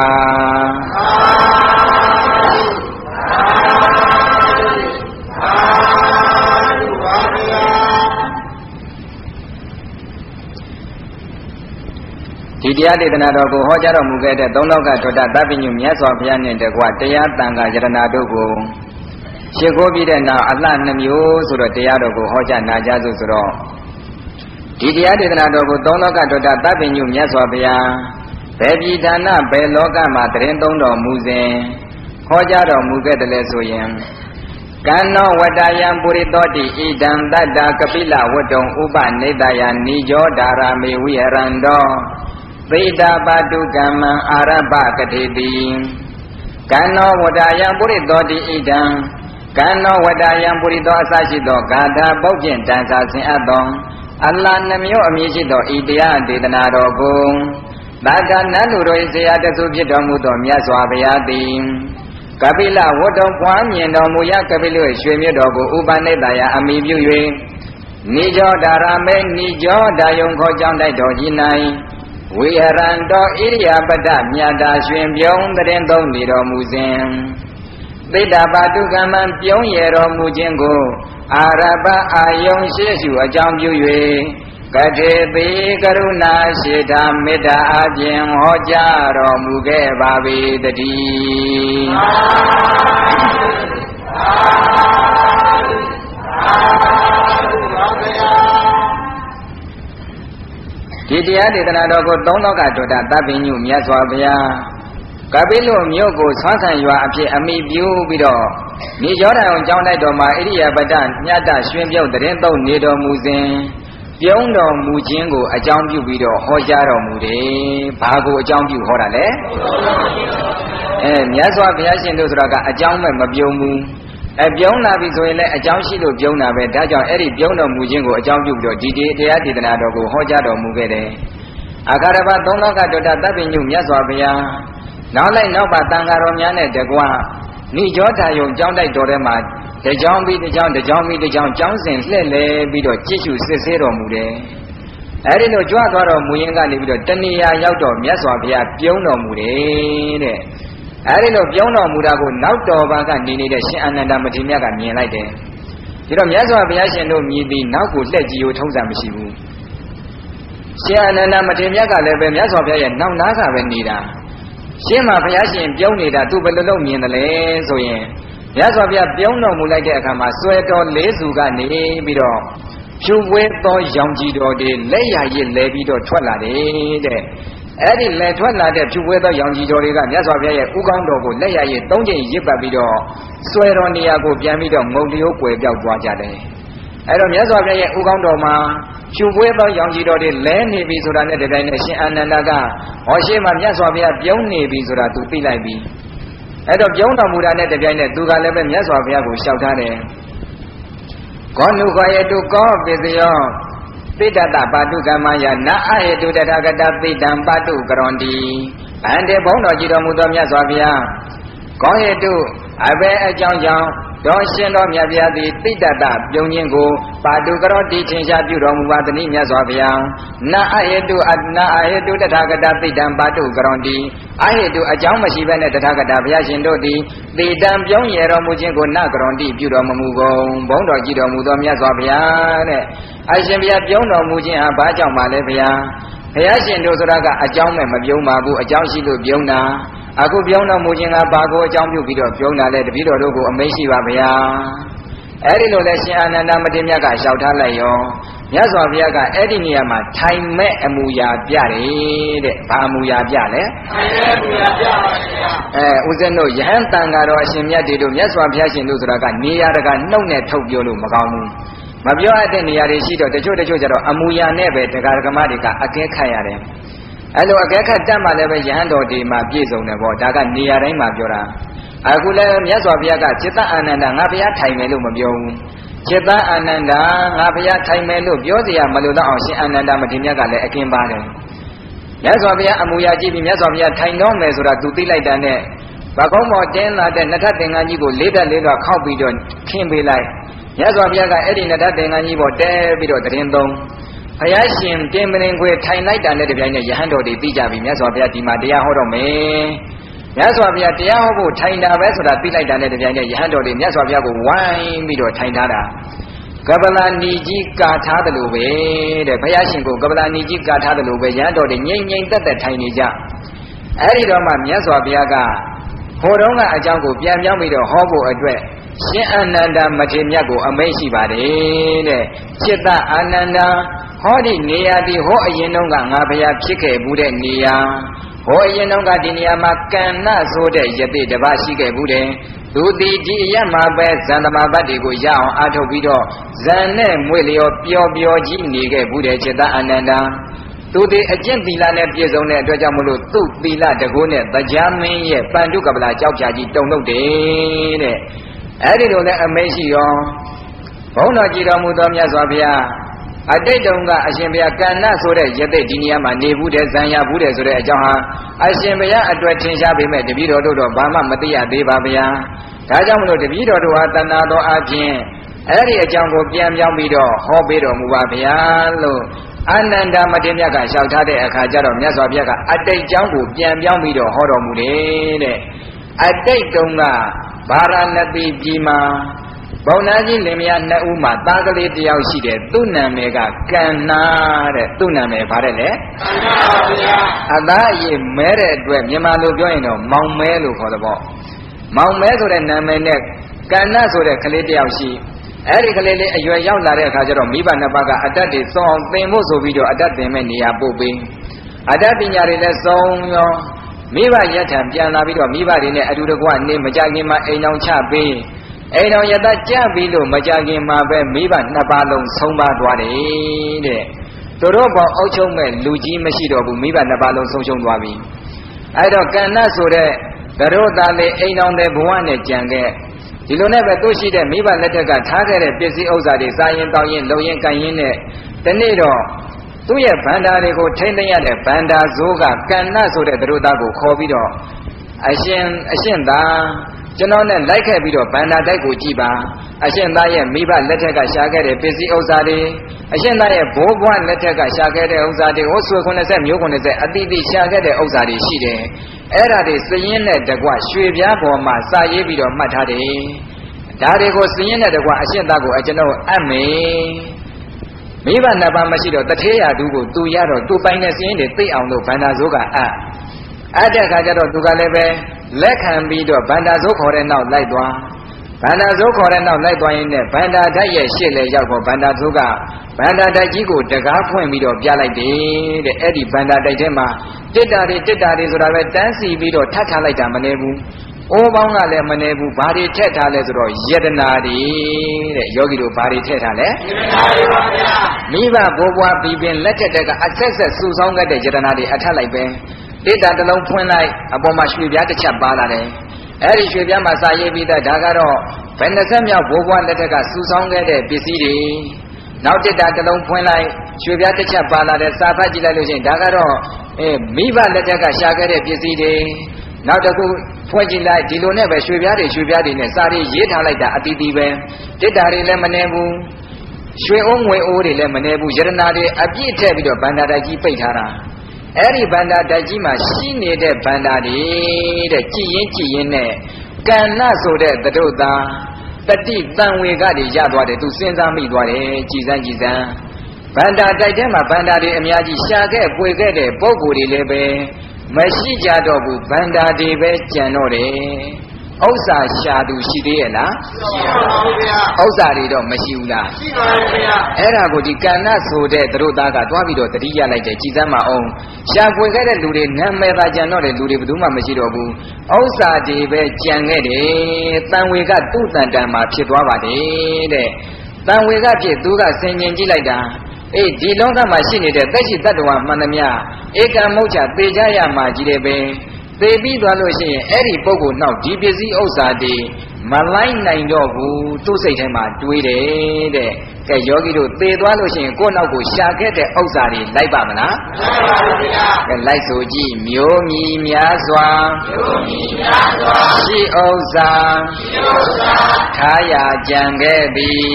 ရားဒီတရားဒေသနာတော်ကိုဟောကြားတော်မူခဲ့တဲ့သုံးလောကထွတ်တသဗ္ဗညုမြတ်စွာဘုရားနှင့်တကွတရားတန်ခါယတနာတို့ကိုရှ िख ိုးပြီးတဲ့နောက်အလှနှမျိုးဆိုတော့တရားတော်ကိုဟောကြားနာကြားစုဆိုတော့ဒီတရားဒေသနာတော်ကိုသုံးလောကထွတ်တသဗ္ဗညုမြတ်စွာဘုရားဘယ်ပြည်ဌာနဘယ်လောကမှာတရင်သုံးတော်မူစဉ်ဟောကြားတော်မူခဲ့တယ်လဲဆိုရင်ကံနောဝတ္တယံပုရိသောတိဣဒံတတ္တကပိလဝတ္တုံဥပနိတယနိကြောဓာရမေဝိဟရန္တောသေတာပါတုကမ္မံအာရပကတိတိကံနောဝတ္တယံပုရိသောတိဣဒံကံနောဝတ္တယံပုရိသောအစရှိသောဂါထာပုတ်ကျင့်တန်ဆာဆင်အပ်သောအလ္လာနှမျိုးအမည်ရှိသောဤတရားဒေသနာတော်ကိုသာဂနန္တုတို့၏ဇေယတဆုဖြစ်တော်မူသောမြတ်စွာဘုရားသည်ကပိလဝတ္တုံပွားမြင်တော်မူရာကပိလရွှေမြတ်တော်ကိုဥပနိတယအမိပြု၍နိကြောဓာရမေနိကြောဓာယုံခေါ်ကြောင်းတိုက်တော်ကြီး၌ဝိဟရန္တောဣရိယာပတ္တမြတ်တာရွှင်ပြုံးတရင်သုံးနေတော်မူစဉ်သေတ္တပါတုကမ္မံပြုံးရတော်မူခြင်းကိုအာရပအာယုံရှိစုအကြောင်းပြု၍ကထေတိကရုဏာရှိတာမေတ္တာအပြင်ဟောကြားတော်မူခဲ့ပါ၏တည်းဒီတရားဒေသနာတော်ကိုသုံးလောကထွတ်တသဗ္ဗညုမြတ်စွာဘုရားကပိလုမြို့ကိုဆွမ်းဆံရွာအဖြစ်အမိပြုပြီးတော့နေကြောဓာအောင်ကျောင်းတိုက်တော်မှာဣရိယာပတ္တမြတ်တရွှင်ပြုတ်တရင်သုံးနေတော်မူစဉ်ပြုံးတော်မူခြင်းကိုအကြောင်းပြုပြီးတော့ဟောကြားတော်မူတယ်။ဘာကိုအကြောင်းပြုဟောတာလဲ။မြတ်စွာဘုရားရှင်တို့ဆိုတာကအကြောင်းမဲ့မပြုံးဘူး။ပြုံးလာပြီဆိုရင်လည်းအကြောင်းရှိလို့ပြုံးတာပဲ။ဒါကြောင့်အဲ့ဒီပြုံးတော်မူခြင်းကိုအကြောင်းပြုပြီးတော့ဒီတရားဒေသနာတော်ကိုဟောကြားတော်မူခဲ့တယ်။အခါရပသုံးလောကထွတ်တသဗ္ဗညုမြတ်စွာဘုရားနောက်လိုက်နောက်ပါတန်ဃာတော်များနဲ့တကွနိကြောဓာယုံကျောင်းတိုက်တော်ထဲမှာတကြောင်ပြီးတကြောင်တကြောင်ပြီးတကြောင်ကျောင်းစဉ်လှည့်လဲပြီးတော့ကြည့်ရှုစစ်ဆေးတော်မူတယ်။အဲဒီလိုကြွသွားတော်မူရင်ကနေပြီးတော့တဏှာရောက်တော့မြတ်စွာဘုရားပြုံးတော်မူတယ်တဲ့။အဲဒီလိုပြုံးတော်မူတာကိုနောက်တော်ဘာကနေနေတဲ့ရှင်အာနန္ဒမထေရမြတ်ကမြင်လိုက်တယ်။ဒီတော့မြတ်စွာဘုရားရှင်တို့မြည်ပြီးနောက်ကိုလှည့်ကြည့်ရိုးထုံးစံမရှိဘူး။ရှင်အာနန္ဒမထေရမြတ်ကလည်းပဲမြတ်စွာဘုရားရဲ့နောက်နားကပဲနေတာ။ရှင်းမှာဘုရားရှင်ပြုံးနေတာသူဘယ်လိုလုပ်မြင်တယ်လဲဆိုရင်မြတ်စွာဘုရားပြုံးတော်မူလိုက်တဲ့အခါမှာစွဲတော်လေးစုကနေပြီးတော့ဖြူဝဲသောရောင်ကြီးတော်တွေလက်ရရည်လဲပြီးတော့ထွက်လာတယ်တဲ့အဲ့ဒီလဲထွက်လာတဲ့ဖြူဝဲသောရောင်ကြီးတော်တွေကမြတ်စွာဘုရားရဲ့ဥကောင်းတော်ကိုလက်ရရည်၃ချိန်ရစ်ပတ်ပြီးတော့စွဲတော်နေရာကိုပြန်ပြီးတော့ငုံတရိုးကွယ်ပြောက်သွားကြတယ်အဲ့တော့မြတ်စွာဘုရားရဲ့ဥကောင်းတော်မှာဖြူဝဲသောရောင်ကြီးတော်တွေလဲနေပြီဆိုတာနဲ့တပြိုင်နက်ရှင်အာနန္ဒကဟောရှိမှမြတ်စွာဘုရားပြုံးနေပြီဆိုတာသူသိလိုက်ပြီအဲ့တော့ပြုံးတော်မူတာနဲ့တပြိုင်နက်သူကလည်းပဲမြတ်စွာဘုရားကိုလျှောက်ထားတယ်ကောနုခောယတုကောပိစယောသိတ္တတပါတုကမ္မယနာအဟေတုတထာဂတသိတံပါတုကရွန်တိအန္တေဘုန်းတော်ကြည်တော်မူသောမြတ်စွာဘုရားကောဟေတုအဘယ်အကြောင်းကြောင့်တော်ရှင်တော်မြတ်ဗျာသည်သိတ္တတပြုံးခြင်းကိုပါတုကရောတိချင်းရှားပြုတော်မူပါသည်မြတ်စွာဘုရားနာအဟေတုအနာအဟေတုတထာဂတသိတံပါတုကရွန်တိအဟေတုအကြောင်းမရှိဘဲနဲ့တထာဂတဘုရားရှင်တို့သည်သိတံပြုံးရတော်မူခြင်းကိုနကရွန်တိပြုတော်မမူကုန်ဘုန်းတော်ကြည်တော်မူသောမြတ်စွာဘုရားတဲ့အရှင်ဘုရားပြုံးတော်မူခြင်းဟာဘာကြောင့်ပါလဲဘုရားဘုရားရှင်တို့ဆိုတာကအကြောင်းမဲ့မပြုံးပါဘူးအကြောင်းရှိလို့ပြုံးတာအခုပြုံးတော်မူခြင်းကဘာကိုအကြောင်းပြုပြီးတော့ပြုံးတာလဲတပည့်တော်တို့ကိုအမိန့်ရှိပါဗျာအဲ့ဒီလိုလဲရှင်အာနန္ဒမထေရမြတ်ကလျှောက်ထားလိုက်ရောမြတ်စွာဘုရားကအဲ့ဒီနေရာမှာထိုင်မဲ့အမူအရာပြတယ်တဲ့ဘာအမူအရာပြလဲထိုင်မဲ့အမူအရာပြပါဗျာဦးဇင်းတို့ယဟန်တန်ဃာတော်အရှင်မြတ်တွေတို့မြတ်စွာဘုရားရှင်တို့ဆိုတာကနေရာတကနှုတ်နဲ့ထုတ်ပြောလို့မကောင်းဘူးမပြောအပ်တဲ့နေရာတွေရှိတော့တချို့ကျတော့အမူအရာနဲ့ပဲတရားဓမ္မတွေကအကဲခတ်ရတယ်အဲ့လိုအကဲခတ်တတ်မှလည်းပဲယဟန်တော်ဒီမှာပြည့်စုံတယ်ပေါ့ဒါကနေရာတိုင်းမှာပြောတာအခုလည်းမြတ်စွာဘုရားကจิตအာနန္ဒငါဘုရားထိုင်မယ်လို့မပြောဘူးจิตအာနန္ဒငါဘုရားထိုင်မယ်လို့ပြောเสียမလို့တော့အောင်ရှင်အာနန္ဒမထေရမြတ်ကလည်းအကင်းပါတယ်မြတ်စွာဘုရားအမူအရာကြည့်ပြီးမြတ်စွာဘုရားထိုင်တော်မယ်ဆိုတာသူသိလိုက်တဲ့နဲ့ဘာကုန်းပေါ်တင်းလာတဲ့နထသင်္ကန်းကြီးကိုလေးတက်လေးတော့ခောက်ပြီးတော့ခင်းပေးလိုက်မြတ်စွာဘုရားကအဲ့ဒီနထသင်္ကန်းကြီးပေါ်တဲပြီးတော့တရင်သုံးဘုရားရှင်တင်ပင်ခွေထိုင်လိုက်တာနဲ့တပြိုင်နက်ယဟန်တော်တွေသိကြပြီမြတ်စွာဘုရားဒီမှာတရားဟောတော့မယ်မြတ်စွာဘုရားတရားဟောဖို့ထိုင်တာပဲဆိုတာသိလိုက်တာနဲ့တပြိုင်နက်ယဟန်တော်တွေမြတ်စွာဘုရားကိုဝိုင်းပြီးတော့ထိုင်ထားတာကပလာနီကြီးကာထားတယ်လို့ပဲတဲ့ဘုရားရှင်ကိုကပလာနီကြီးကာထားတယ်လို့ပဲယဟန်တော်တွေငြိမ်ငြိမ်သက်သက်ထိုင်နေကြအဲ့ဒီတော့မှမြတ်စွာဘုရားကဟိုတုန်းကအကြောင်းကိုပြန်ပြောင်းပြီးတော့ဟောဖို့အတွက်ရှင်အာနန္ဒမထေရမြတ်ကိုအမိန့်ရှိပါတယ်တဲ့จิตအာနန္ဒဟောဒီနေရာဒီဟောအရင်တုန်းကငါဘုရားဖြစ်ခဲ့ဘူးတဲ့နေရာဟောအရင်တုန်းကဒီနေရာမှာကဏ္ဍဆိုတဲ့ယတိတပါရှိခဲ့ဘူးတယ်သူဒီဒီအရမှာပဲဇန်သမာပတ်တွေကိုရအောင်အားထုတ်ပြီးတော့ဇန်နဲ့မွေလျောပျော်ပျော်ကြီးနေခဲ့ဘူးတဲ့จิตအာနန္ဒသူဒီအကျင့်သီလနဲ့ပြည့်စုံတဲ့အတွက်ကြောင့်မလို့သူ့သီလတကုနဲ့တရားမင်းရဲ့ပန္တုကပလာကြောက်ဖြာကြီးတုံလို့တယ်တဲ့အဲ့ဒီလိုနဲ့အမိန့်ရှိရောဘုန်းတော်ကြည်တော်မူသောမြတ်စွာဘုရားအတိတ်တုန်းကအရှင်ဘုရားကဏ္ဍဆိုတဲ့ယသိဒီနေရာမှာနေဘူးတဲ့ဇံရဘူးတဲ့ဆိုတဲ့အကြောင်းဟာအရှင်ဘုရားအတွက်ထင်ရှားပေမဲ့တပည့်တော်တို့တော့ဘာမှမသိရသေးပါဗျာဒါကြောင့်မလို့တပည့်တော်တို့ဟာတဏှာတော်အပြင်အဲ့ဒီအကြောင်းကိုပြန်ပြောင်းပြီးတော့ဟောပေးတော်မူပါဗျာလို့အာနန္ဒမထေရမြတ်ကလျှောက်ထားတဲ့အခါကျတော့မြတ်စွာဘုရားကအတိတ်အကြောင်းကိုပြန်ပြောင်းပြီးတော့ဟောတော်မူတယ်တဲ့အတိတ်တုန်းကဗာရာဏသီပြည်မှာဘုံနာကြီးလင်မယားနှစ်ဦးမှာသားကလေးတစ်ယောက်ရှိတယ်သူ့နာမည်ကကဏ္ဏတဲ့သူ့နာမည်ဗါတဲ့လေကဏ္ဏပါဗျာအသားအရည်မဲတဲ့အတွက်မြန်မာလိုပြောရင်တော့မောင်မဲလို့ခေါ်တယ်ပေါ့မောင်မဲဆိုတဲ့နာမည်နဲ့ကဏ္ဏဆိုတဲ့ကလေးတစ်ယောက်ရှိအဲ့ဒီကလေးလေးအရွယ်ရောက်လာတဲ့အခါကျတော့မိဘနှစ်ပါးကအတတ်တွေစောအောင်သင်ဖို့ဆိုပြီးတော့အတတ်သင်မဲ့နေရာပို့ပေးအတတ်ပညာတွေလည်းစုံရောမိဘရထံပြန်လာပြီးတော့မိဘတွေနဲ့အတူတကွနေမကြခင်မှာအိမ်အောင်ချပေးအိမ်တော်ယတကြပြီးလို့မကြခင်မှာပဲမိဘနှစ်ပါးလုံးဆုံးပါသွားတယ်တဲ့သူတို့ပေါ်အုပ်ချုပ်မဲ့လူကြီးမရှိတော့ဘူးမိဘနှစ်ပါးလုံးဆုံးရှုံးသွားပြီအဲ့တော့ကဏ္ဍဆိုတဲ့သရောသားလေးအိမ်တော်တဲ့ဘဝနဲ့ကြံခဲ့ဒီလိုနဲ့ပဲသူရှိတဲ့မိဘလက်ထက်ကထားခဲ့တဲ့ပစ္စည်းဥစ္စာတွေစားရင်တောင်းရင်လုံရင်ကန်ရင်နဲ့ဒီနေ့တော့သူ့ရဲ့ဗန္ဓာတွေကိုထိမ့်သိမ်းရတဲ့ဗန္ဓာဇိုးကကဏ္ဍဆိုတဲ့သရောသားကိုခေါ်ပြီးတော့အရှင်သာကျွန်တော်နဲ့လိုက်ခဲ့ပြီးတော့ဗန္ဓာတိုက်ကိုကြည့်ပါအရှင်သားရဲ့မိဘလက်ထက်ကရှာခဲ့တဲ့ပစ္စည်းဥစ္စာတွေအရှင်သားရဲ့ဘိုးဘွားလက်ထက်ကရှာခဲ့တဲ့ဥစ္စာတွေဟိုဆွေ90မျိုး90အတိအသီးရှာခဲ့တဲ့ဥစ္စာတွေရှိတယ်အဲ့ဒါတွေစည်ရင်းနဲ့တကွရွှေပြားပေါ်မှာစာရေးပြီးတော့မှတ်ထားတယ်ဒါတွေကိုစည်ရင်းနဲ့တကွအရှင်သားကိုကျွန်တော်အပ်မယ်မိဘနှစ်ပါးမရှိတော့တထေးရသူကိုသူရတော့သူပိုင်တဲ့စည်ရင်းတွေသိအောင်လို့ဗန္ဓာဇိုးကအပ်တဲ့အခါကျတော့သူကလည်းပဲလက်ခံပြီးတော့ဗန္ဓာဇိုးခေါ်တဲ့နောက်လိုက်သွားဗန္ဓာဇိုးခေါ်တဲ့နောက်လိုက်သွားရင်လည်းဗန္ဓာဓာတ်ရဲ့ရှေ့လေရောက်တော့ဗန္ဓာဇိုးကဗန္ဓာတိုက်ကြီးကိုတကားဖွင့်ပြီးတော့ပြလိုက်တယ်တဲ့အဲ့ဒီဗန္ဓာတိုက်ထဲမှာတစ်တာတွေဆိုတာပဲတန်းစီပြီးတော့ထပ်ထားလိုက်တာမနေဘူးအိုးပေါင်းကလည်းမနေဘူးဘာတွေထည့်ထားလဲဆိုတော့ယတနာတွေတဲ့ယောဂီတို့ဘာတွေထည့်ထားလဲယတနာတွေပါဗျာမိဘဘိုးဘွားပြီးပင်လက်ထက်ကအဆက်ဆက်စုဆောင်းခဲ့တဲ့ယတနာတွေအထပ်လိုက်ပဲတစ်တာတစ်လုံးဖွင့်လိုက်အပေါ်မှာရွှေပြားတစ်ချက်ပါလာတယ်အဲ့ဒီရွှေပြားမှာစာရေးပြီးသားဒါကတော့ဘယ်20မြောက်ဘိုးဘွားလက်ထက်ကစုဆောင်းခဲ့တဲ့ပစ္စည်းတွေနောက်တစ်တာတစ်လုံးဖွင့်လိုက်ရွှေပြားတစ်ချက်ပါလာတဲ့စာဖတ်ကြည့်လိုက်လို့ရှိရင်ဒါကတော့မိဘလက်ထက်ကရှာခဲ့တဲ့ပစ္စည်းတွေနောက်တစ်ခုဖွင့်ကြည့်လိုက်ဒီလိုနဲ့ပဲရွှေပြားတွေနဲ့စာတွေရေးထားလိုက်တာအတီးတီးပဲတစ်တာတွေလည်းမနေဘူးရွှေအိုးငွေအိုးတွေလည်းမနေဘူးယရနာတွေအပြည့်ထည့်ပြီးတော့ဗန္ဓာတိုက်ကြီးပိတ်ထားတာအဲ့ဒီဗန္ဓာတိုက်ကြီးမှာရှိနေတဲ့ဗန္ဓာတွေတဲ့ကြည်ရင်နဲ့ကဏ္ဍဆိုတဲ့သတို့သားတတိတန်ဝေကတွေရသွားတယ်သူစဉ်းစားမိသွားတယ်ကြည်စမ်းဗန္ဓာတိုက်ထဲမှာဗန္ဓာတွေအများကြီးရှာခဲ့ပွေခဲ့တဲ့ပုံကိုယ်တွေလည်းပဲမရှိကြတော့ဘူးဗန္ဓာတွေပဲကြံတော့တယ်ဥစ္စာရှာသူရှိသေးရဲ့လားရှိပါဘူးဗျာဥစ္စာတွေတော့မရှိဘူးလားရှိပါဘူးဗျာအဲ့ဒါကိုဒီကဏ္ဍဆိုတဲ့သတို့သားကသွားပြီးတော့တတိယလိုက်တယ်ကြည်စမ်းမအောင်ရှာဖွေခဲ့တဲ့လူတွေနာမည်သာကြံတော့တဲ့လူတွေဘယ်သူမှမရှိတော့ဘူးဥစ္စာတွေပဲကြံခဲ့တယ်တန်ဝေကသူ့တန်တန်မှာဖြစ်သွားပါတယ်တဲ့တန်ဝေကဖြစ်သူကဆင်ញင်ကြည့်လိုက်တာဒီလောကမှာရှိနေတဲ့သက်ရှိတ attva မှန်သမျှဧကမုတ်ချသေကြရမှာကြီးတယ်ပဲသေပြီးသွားလို့ရှိရင်အဲ့ဒီပုဂ္ဂိုလ်နောက်ဒီပစ္စည်းဥစ္စာတွေမလိုက်နိုင်တော့ဘူးသူ့စိတ်ထဲမှာတွေးတယ်တဲ့ကဲယောဂီတို့သေသွားလို့ရှိရင်ကိုယ့်နောက်ကိုရှာခဲ့တဲ့ဥစ္စာတွေလိုက်ပါမလားလိုက်ပါပါဗျာကဲလိုက်ဆိုကြည့်မျိုးမြည်များစွာရှိဥစ္စာထားရကြံခဲ့သည်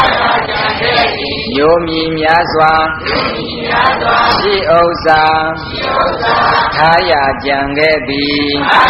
မျိုးမြည်များစွာရှိဥစ္စာထားရကြံခဲ့သည်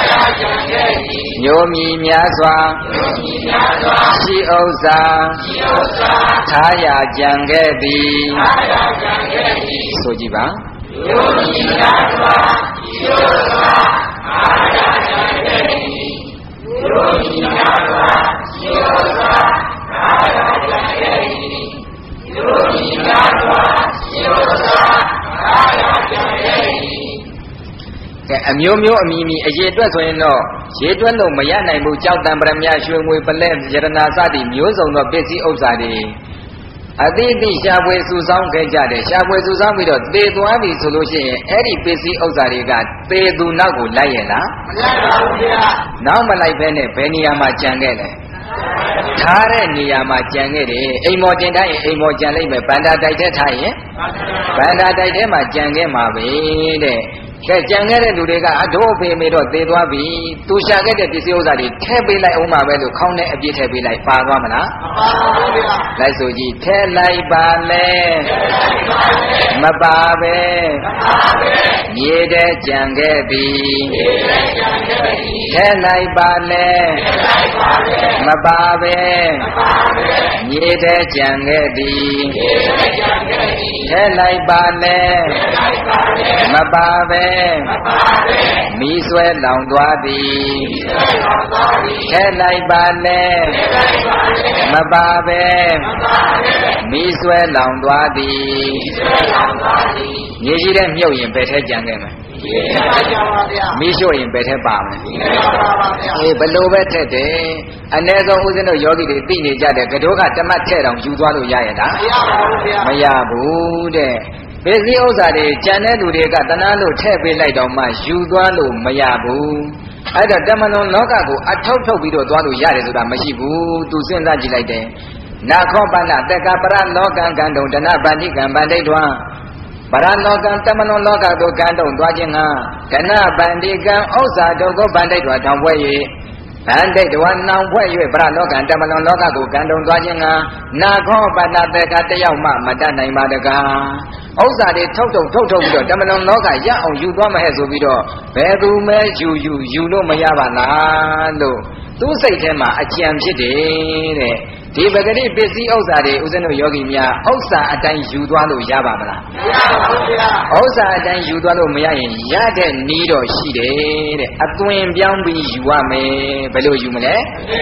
မျိုးမြည်များစွာရှိဥစ္စာထားရကြံခဲ့သည်ဆိုကြည့်ပါမျိုးမြည်များစွာရှိဥစ္စာထားရကြံခဲ့သည်မျိုးမြည်များစွာရှိဥစ္စာထားရကြံခဲ့သည်မျိုးမြည်များစွာရှိဥစ္စာထားရကြံခဲ့သည်အမျိုးမျိုးအမည်မီအရေးအတွက်ဆိုရင်တော့ရေတွက်လို့မရနိုင်ဘူးကြောက်တံပရမရွှေငွေပလက်ယရနာစသည်မျိုးစုံသောပစ္စည်းဥစ္စာတွေအတိအကျရှားပွေစုဆောင်းခဲ့ကြတယ်ရှားပွေစုဆောင်းပြီးတော့သေသွားပြီဆိုလို့ရှိရင်အဲ့ဒီပစ္စည်းဥစ္စာတွေကသေသူနောက်ကိုလိုက်ရဲ့လားမလိုက်ပါဘူးဗျာနောက်မလိုက်ဘဲနဲ့ဘယ်နေရာမှာကြံခဲ့လဲထားတဲ့နေရာမှာကြံခဲ့တယ်အိမ်မော်တင်ထားရင်အိမ်မော်ကြံလိုက်မယ်ဗန္ဒာတိုက်ထဲထားရင်ဗန္ဒာတိုက်ထဲမှာကြံခဲ့မှာပဲတဲ့ကဲကြံခဲ့တဲ့လူတွေကအဒိုးဖေမေတော့သေသွားပြီသူရှာခဲ့တဲ့ပစ္စည်းဥစ္စာတွေထည့်ပေးလိုက်အောင်ပါပဲလို့ခေါင်းနဲ့အပြည့်ထည့်ပေးလိုက်ပါသွားမလားမပါဘူးဗျာလိုက်ဆိုကြည့်ထည့်လိုက်ပါလေမပါပဲမြေတဲ့ကြံခဲ့သည်ထည့်လိုက်ပါလေမပါပဲမြေတဲ့ကြံခဲ့သည်ထည့်လိုက်ပါလေမပါပဲမီးဆွဲလောင်သွားသည်ထဲလိုက်ပါလေမပါပဲမီးဆွဲလောင်သွားသည်မြေကြီးတဲ့မြုပ်ရင်ဘယ်ထဲကြံခဲ့မလဲမီးရှို့ရင်ဘယ်ထဲပါမလဲအေးဘလို့ပဲထက်တယ်အ ਨੇ ဆုံးဦးဇင်းတို့ယောဂီတွေသိနေကြတယ်ကတိုးကတမတ်ထဲတောင်ယူသွားလို့ရရဲ့လားမရဘူးတဲ့ပစ္စည်းဥစ္စာတွေကြံတဲ့လူတွေကတဏှာလို့ထည့်ပေးလိုက်တော့မှယူသွားလို့မရဘူးအဲ့တော့တမလွန်လောကကိုအထောက်ထုတ်ပြီးတော့သွားလို့ရတယ်ဆိုတာမရှိဘူးသူစဉ်းစားကြည့်လိုက်တယ်နာခောပဏတက္ကပရလောကံကံတုံဒနဗန္တိကံဗန္တိတွာပရလောကံတမလွန်လောကသို့ကံတုံသွားခြင်းကဒနဗန္တိကံဥစ္စာတို့ကိုဗန္တိတွာထောင်ဖွဲ့၍ဗန္တိတွာနှောင်ဖွဲ့၍ပရလောကံတမလွန်လောကကိုကံတုံသွားခြင်းကနာခောပဏတက္ကတယောက်မှမတတ်နိုင်ပါတကားဥစ္စာတွေထုတ်ပြီးတော့တမလွန်လောကရအောင်ယူသွားမဟဲ့ဆိုပြီးတော့ဘယ်သူမဲယူလို့မရပါလားလို့သူ့စိတ်ထဲမှာအကြံဖြစ်တယ်တဲ့ဒီပဂတိပစ္စည်းဥစ္စာတွေဦးဇင်းတို့ယောဂီများဥစ္စာအတိုင်းယူသွားလို့ရပါမလားမရပါဘူးဗျာဥစ္စာအတိုင်းယူသွားလို့မရရင်ရတဲ့နည်းတော့ရှိတယ်တဲ့အသွင်ပြောင်းပြီးယူရမယ်ဘယ်လိုယူမလဲ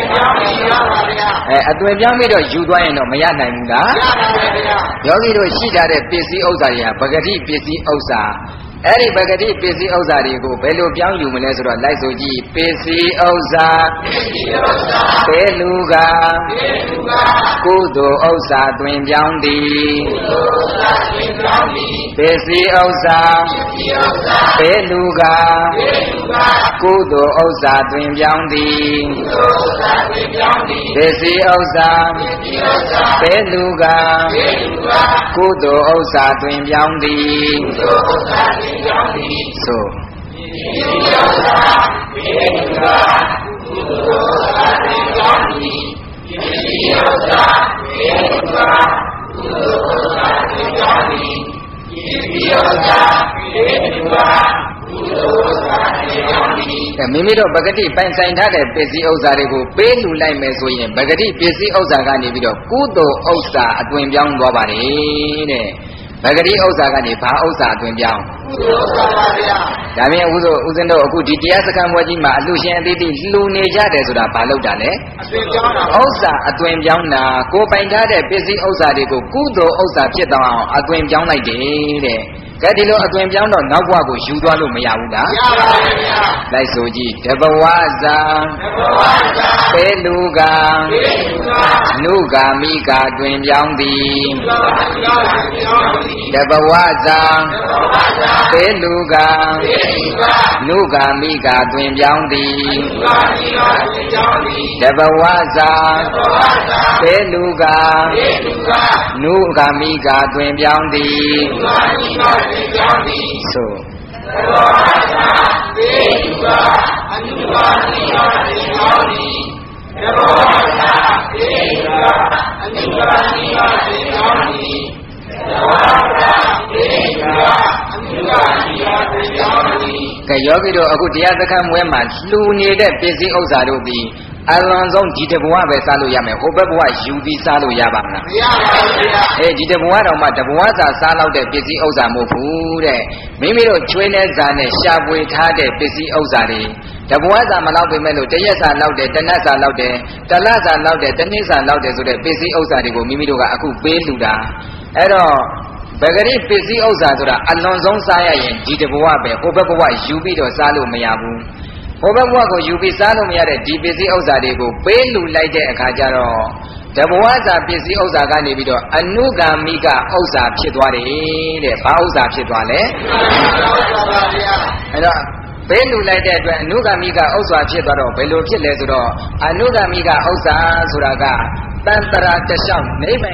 အသွင်ပြောင်းပြီးတော့ယူသွားရင်တော့မရနိုင်ဘူးလားရပါမယ်ဗျာယောဂီတို့ရှိထားတဲ့ပစ္စည်းဥစ္စာတွေကပဂတိပစ္စည်းဥစ္စာအဲ့ဒီပဂတိပစ္စည်းဥစ္စာတွေကိုဘယ်လိုပြောင်းယူမလဲဆိုတော့လိုက်ဆိုကြည့်ပစ္စည်းဥစ္စာပေလူကကုသိုလ်ဥစ္စာတွင်ပြောင်းသည်ပစ္စည်းဥစ္စာပေလူကကုသိုလ်ဥစ္စာတွင်ပြောင်းသည်ပစ္စည်းဥစ္စာပေလူကကုသိုလ်ဥစ္စာတွင်ပြောင်းသည်ဆိုမိမိတို့ပဂတိပိုင်ဆိုင်ထားတဲ့ပစ္စည်းဥစ္စာတွေကိုပေးလူလိုက်မယ်ဆိုရင်ပဂတိပစ္စည်းဥစ္စာကနေပြီးတော့ကုသိုလ်ဥစ္စာအသွင်ပြောင်းသွားပါတယ်တဲ့ပဂတိဥစ္စာကနေဘာဥစ္စာအသွင်ပြောင်းကုသိုလ်ဥစ္စာပါဗျာဒါပြင်ဦးဇင်းတို့အခုဒီတရားစခန်းဘွဲကြီးမှာအလှရှင်အသီးသီးလှူနေကြတယ်ဆိုတာဘာလို့တာလဲအသွင်ပြောင်းတာဥစ္စာအသွင်ပြောင်းတာကိုပိုင်ထားတဲ့ပစ္စည်းဥစ္စာတွေကိုကုသိုလ်ဥစ္စာဖြစ်သွားအောင်အသွင်ပြောင်းလိုက်တယ်တဲ့ကဲဒီလိုအသွင်ပြောင်းတော့နောက်ဘဝကိုယူသွားလို့မရဘူးလားရပါဘူးဗျာလိုက်ဆိုကြည့်တဘဝဇာပေလူကနုဂာမိကတွင်ပြောင်းသည်တဘဝဇာသေလူကနုဂာမိကတွင်ပြောင်းသည်တဘဝစာသေလူကနုဂာမိကတွင်ပြောင်းသည်သို့တဘဝစာသေလူကအနုဂာမိကတွင်ပြောင်းသည်တဘဝစာသေလူကအနုဂာမိကတွင်ပြောင်းသည်ကဲယောဂီတို့အခုတရားစခန်းမွဲမှာလှူနေတဲ့ပစ္စည်းဥစ္စာတို့သည်အလွန်ဆုံးဒီတဘဝပဲစားလို့ရမယ်ဟိုဘက်ဘဝယူပြီးစားလို့ရပါမလားမရပါဘူးဗျာဒီတဘဝတော့မှတဘဝစာစားလောက်တဲ့ပစ္စည်းဥစ္စာမဟုတ်ဘူးတဲ့မိမိတို့ချွေးနေစားနဲ့ရှာပွေထားတဲ့ပစ္စည်းဥစ္စာတွေတဘဝစာမလောက်ပေမဲ့လို့တရက်စာလောက်တယ်တနတ်စာလောက်တယ်တလစာလောက်တယ်တနည်းစာလောက်တယ်ဆိုတဲ့ပစ္စည်းဥစ္စာတွေကိုမိမိတို့ကအခုပေးလှူတာအဲ့တော့ဗဂရိပစ္စည်းဥစ္စာဆိုတာအလွန်ဆုံးစားရရင်ဒီတဘဝပဲဟိုဘက်ဘဝယူပြီးတော့စားလို့မရဘူးဟိုဘက်ဘဝကိုယူပြီးစားလို့မရတဲ့ဒီပစ္စည်းဥစ္စာတွေကိုပေးလူလိုက်တဲ့အခါကျတော့တဘဝစာပစ္စည်းဥစ္စာကနေပြီးတော့အနုဂါမိကဥစ္စာဖြစ်သွားတယ်တဲ့ဘာဥစ္စာဖြစ်သွားလဲအဲ့တော့ပေးလူလိုက်တဲ့အတွက်အနုဂါမိကဥစ္စာဖြစ်သွားတော့ဘယ်လိုဖြစ်လဲဆိုတော့အနုဂါမိကဥစ္စာဆိုတာကတန်တရာတလျှောက်နိဗ္ဗာန်